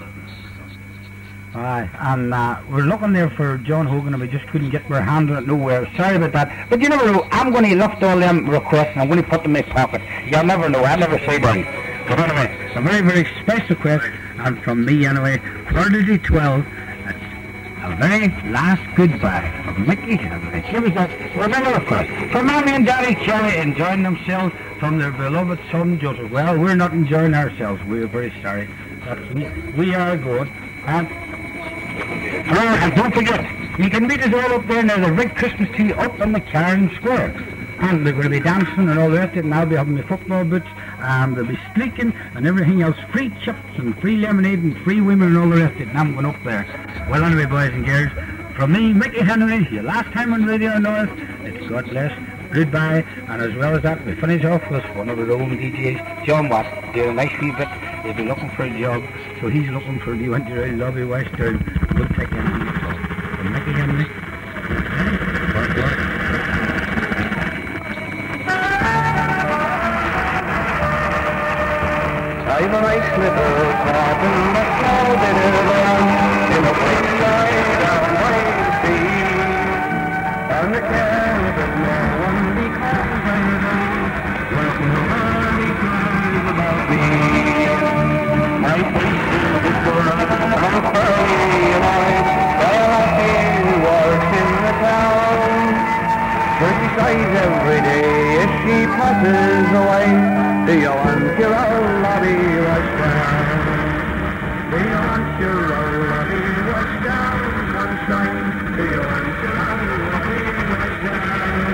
Speaker 3: Aye, and uh, we're looking there for John Hogan and we just couldn't get our hand on it nowhere. Sorry about that. But you never know, I'm going to lift all them requests and I'm going to put them in my pocket. You'll never know, I'll never say them. But anyway, a very, very special request And from me anyway, Prodigy twelve, it's a very last goodbye of Mickey Henry. Here we go. Remember, of course, for Mommy and Daddy Kelly enjoying themselves from their beloved son Joseph. Well, we're not enjoying ourselves. We're very sorry. But we, we are good. And, oh, and don't forget, you can meet us all up there now, the big Christmas tree up on the Cairn Square. And they're going to be dancing and all the rest of it, and I'll be having my football boots, and they'll be streaking and everything else, free chips and free lemonade and free women and all the rest of it, and I'm going up there. Well, anyway, boys and girls, from me, Mickey Henry, your last time on Radio North, it's God bless, goodbye, and as well as that, we finish off with one of our own D Js, John Watt, doing a nice wee bit. He'll be looking for a job, so he's looking for a new one to really love you, Western. We'll take him to the talk. From Mickey Henry, God bless.
Speaker 1: I'm a nice little caught in the cloud in a land, in a place side down by the sea. And the care of no one because I'm alone, well, nobody cries about me. My face is the world, I'm furry alive, while I feel works in the town. But she sighs every day as she passes away. Do you want your old lobby washed down? Do you want your old lobby washed down, sunshine? Do you want your old lobby washed down?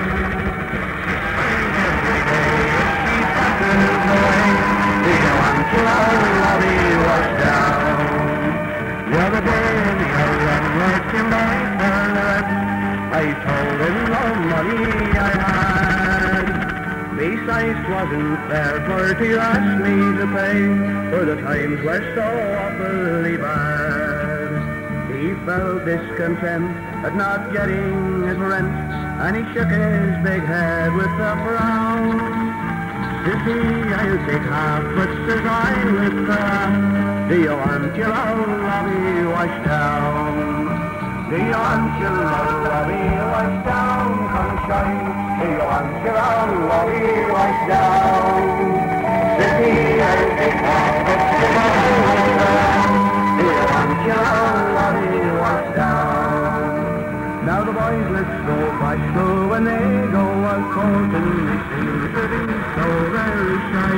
Speaker 1: Every day as she passes away. Do you want your old lobby washed down? The other day the old one working by her, I told him no money I had. Besides, 'twasn't fair for to ask me to pay, for the times were so awfully bad. He felt discontent at not getting his rent, and he shook his big head with a frown. Says he, I'll take half, but says I with the, do you want your old lobby washed down? Do you want your old lobby washed down, sunshine? Do you want your old lobby washed down? Says he, I'll take half, but says I with the, do you want your old lobby washed down? Now the boys, let's go by slow when they go a-courting, they seem to be so very shy.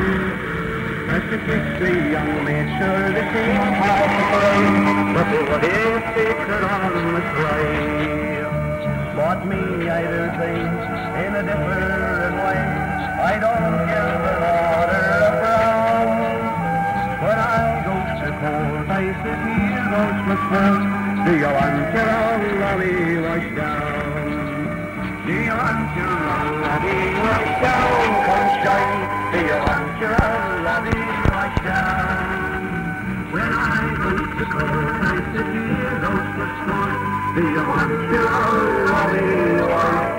Speaker 1: As to kiss the young maid, sure they seem hard to play, but what if they could on the try? Bought me either thing in a different way, I don't give an order a frown. When I go to court, I sit here, goes my spurs. Do you want your old lobby washed down? Do you want your old lobby washed down, sunshine? Do you want your old lobby washed down? When I go to court, I sit here, goes my spurs. Do you want your old lobby washed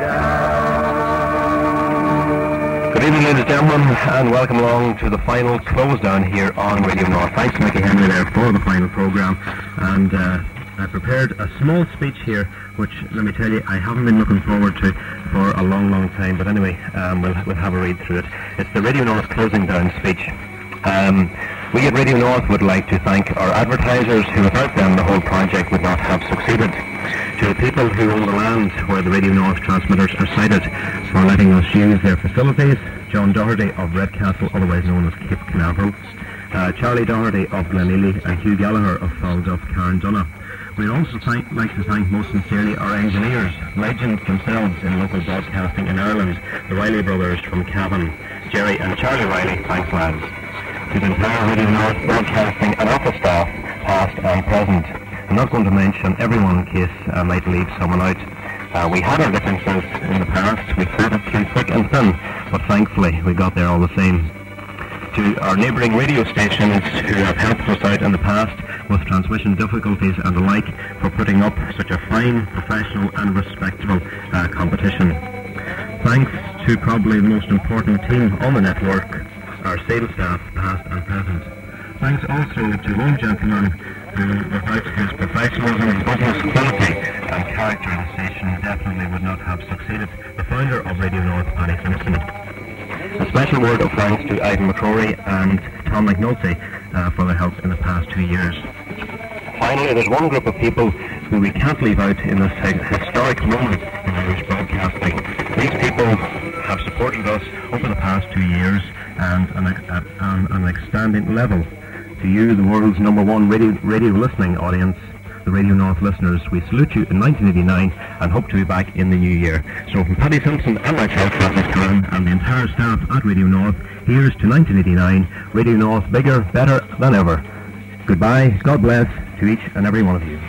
Speaker 1: down?
Speaker 5: Good evening, ladies and gentlemen, and welcome along to the final close down here on Radio North. Thanks, Mickey Henry, there for the final programme. And uh, I prepared a small speech here, which, let me tell you, I haven't been looking forward to for a long, long time. But anyway, um, we'll, we'll have a read through it. It's the Radio North closing down speech. Um, we at Radio North would like to thank our advertisers, who without them the whole project would not have succeeded. To the people who own the land where the Radio North transmitters are sited for letting us use their facilities. John Doherty of Redcastle, otherwise known as Cape Canaveral. Uh, Charlie Doherty of Glenealy and Hugh Gallagher of Falduff, Carndonagh. We'd also thank, like to thank most sincerely our engineers, legends themselves in local broadcasting in Ireland, the Riley brothers from Cavan, Jerry and Charlie Riley. Thanks, lads. To the entire Radio North broadcasting and office staff, past and present. I'm not going to mention everyone in case I might leave someone out. Uh, we had our differences in the past. We fought it through thick and thin, but thankfully we got there all the same. To our neighbouring radio stations who have helped us out in the past with transmission difficulties and the like, for putting up such a fine, professional and respectable uh, competition. Thanks to probably the most important team on the network, our sales staff, past and present. Thanks also to one gentleman who, without his professionalism, business ability and character in the station, definitely would not have succeeded, the founder of Radio North, Paddy Simpson. A special word of thanks to Ivan McCrory and Tom McNulty, uh, for their help in the past two years. Finally, there's one group of people who we can't leave out in this historic moment in Irish broadcasting. These people have supported us over the past two years and on an, an outstanding level. To you, the world's number one radio, radio listening audience, the Radio North listeners, we salute you in nineteen eighty-nine and hope to be back in the new year. So from Paddy Simpson and myself, Francis Curran, and the entire staff at Radio North, here's to nineteen eighty-nine, Radio North, bigger, better than ever. Goodbye, God bless to each and every one of you.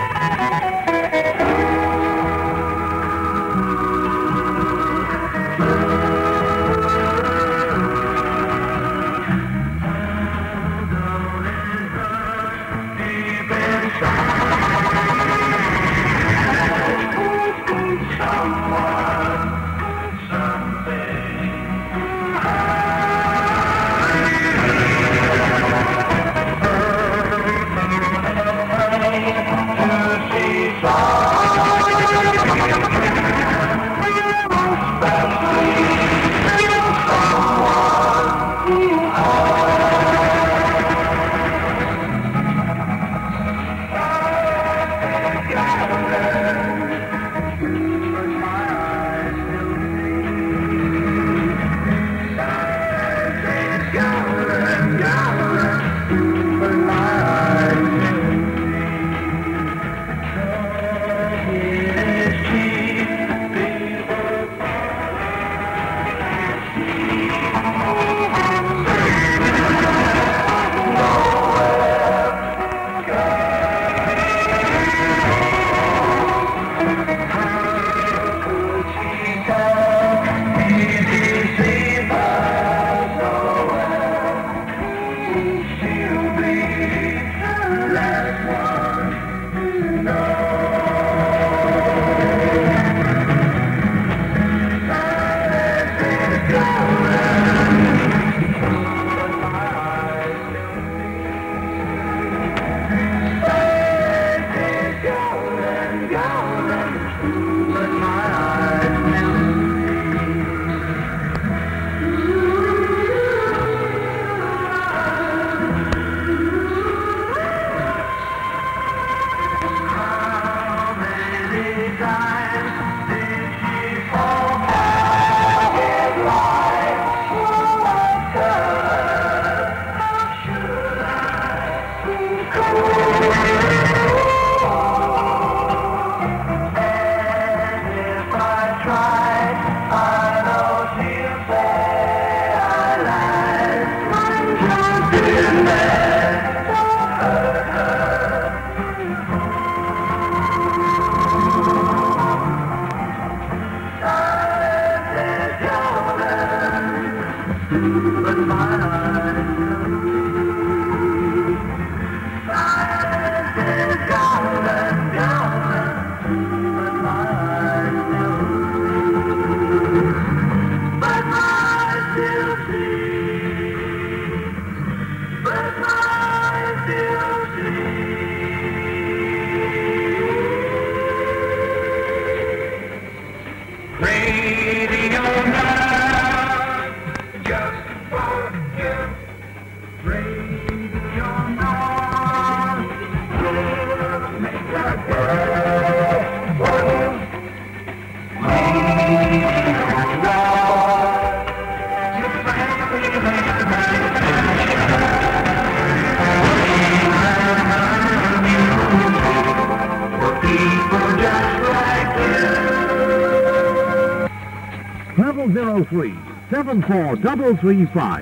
Speaker 9: zero three seven four three three five.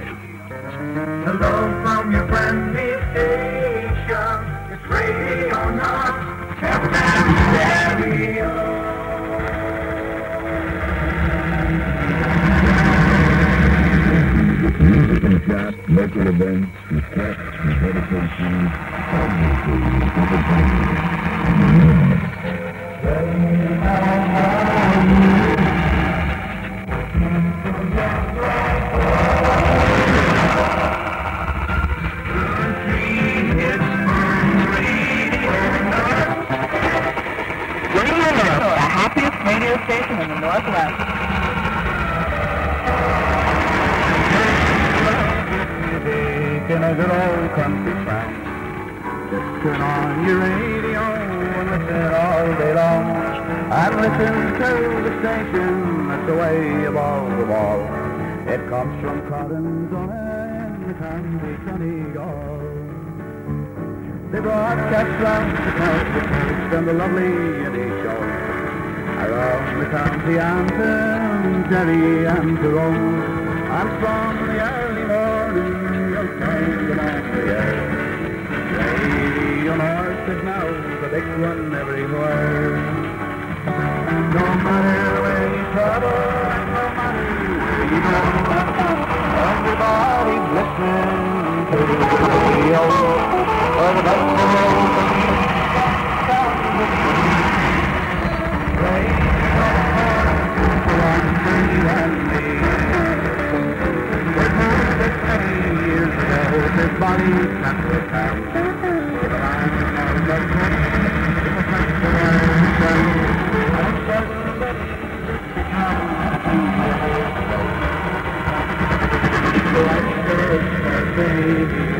Speaker 1: Hello from your friendly station. It's Radio North. F M stereo.
Speaker 8: Musical chat, local events, requests, meditation,
Speaker 2: Radio station in the Northwest.
Speaker 1: Music in a good old country town. Just turn on your radio and listen all day long, and listen to the station that's away above the wall. It comes from Cotton's on in the county Donegal. They broadcast round the coast, the coast and the lovely Eddie show. Around the county anthem, Derry and Tyrone, and from the early morning, you'll find them on the air. Radio North is now the big one everywhere. No matter where you travel, and no matter where you go, everybody's listening to the radio. For the best of all the music, sounds of radio North, you and me. We're moved as many years ago, this body's not the town. If a man knows the truth, if a man knows the truth, I'm certain that he's come to the life of the baby.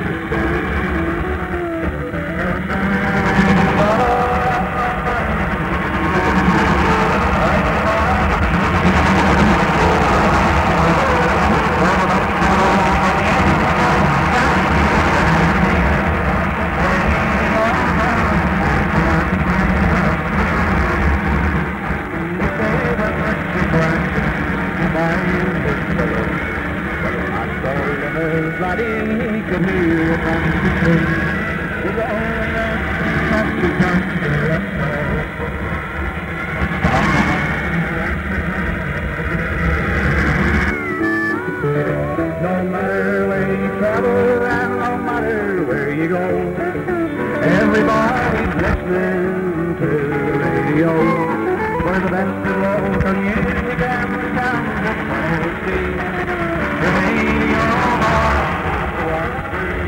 Speaker 1: No matter where you travel and no matter where you go, everybody's listening to the radio. For the best of local music and the sounds of poetry, the radio North.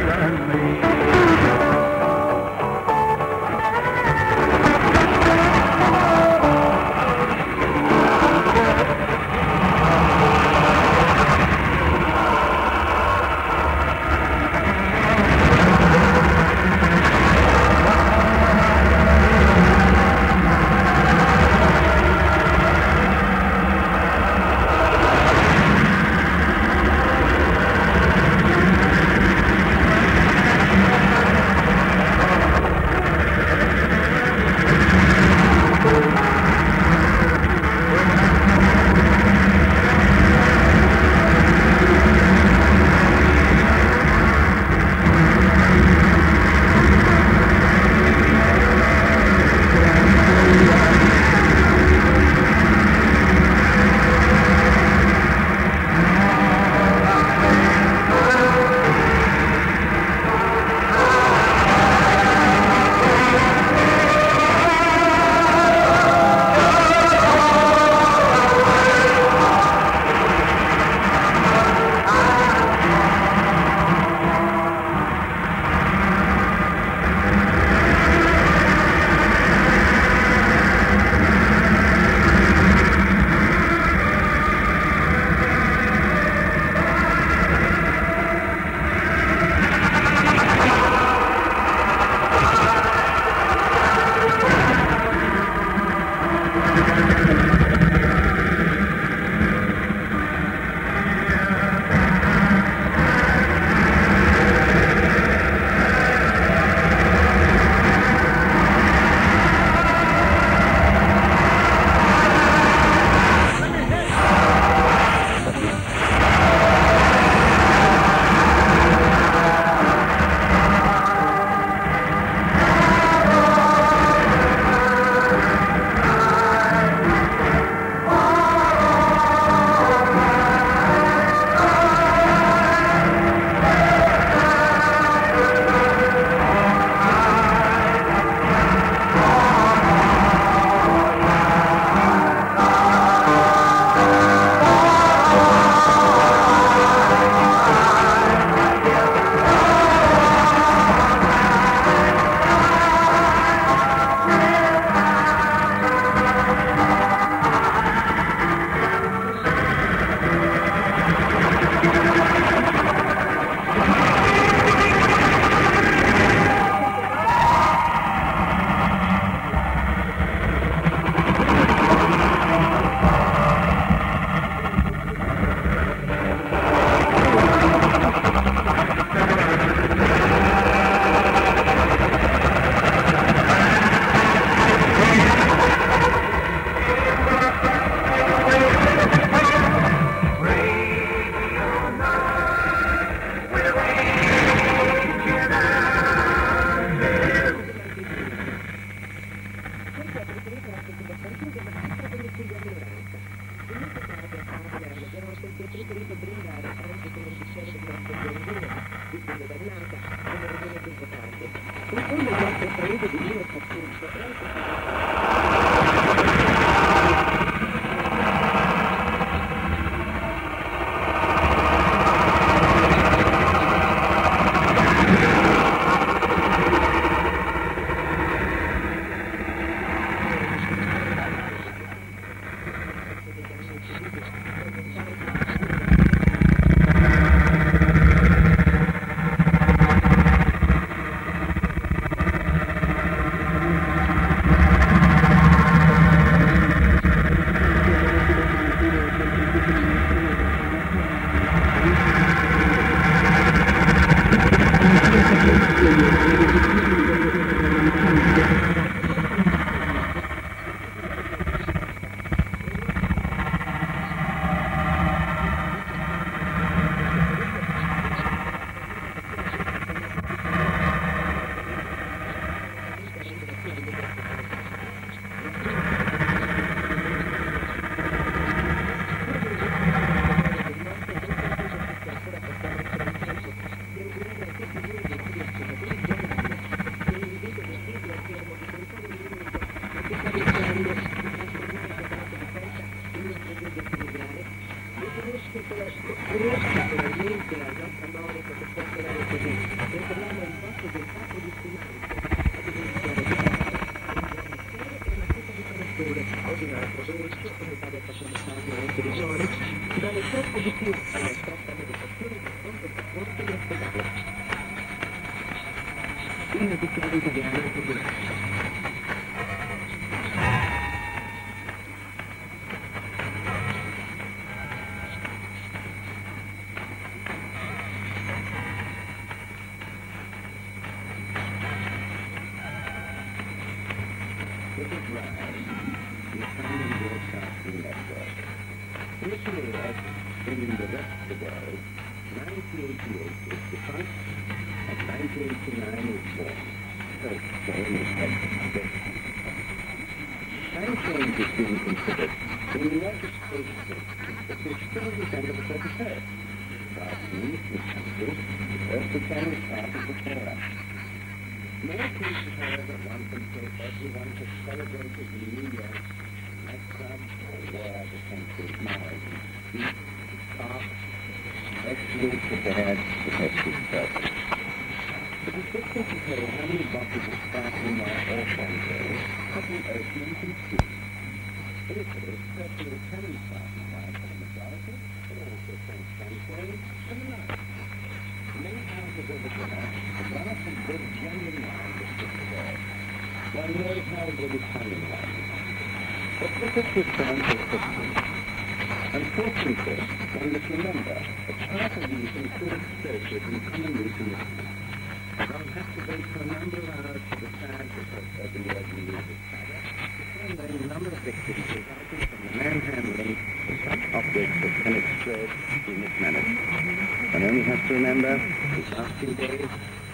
Speaker 6: Unfortunately, one must remember that half of these include searches in common use in the city. One has to wait for a number of hours to decide that the urgent use of fire, determine the number of victims resulting from the manhandling of such objects as can explode in this manner. One only has to remember these last few days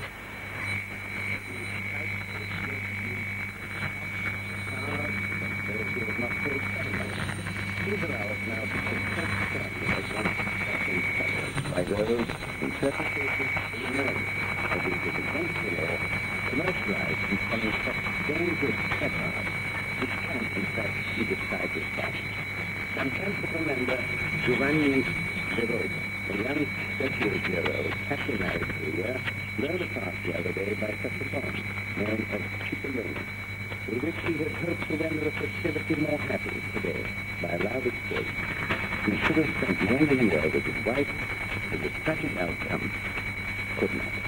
Speaker 6: by those in certain cases who know that it is against the law to commercialize and selling such dangerous petards which can in fact be described as bombs. One can't but remember Giovanni Derosa, a young thirty-eight-year-old happily married figure, blown apart the other day by such a bomb, known as Cipollone, with which he had hoped to render a festivity more happy today by a loud escape. He should have spent long a year with his wife, and the tragic outcome could not.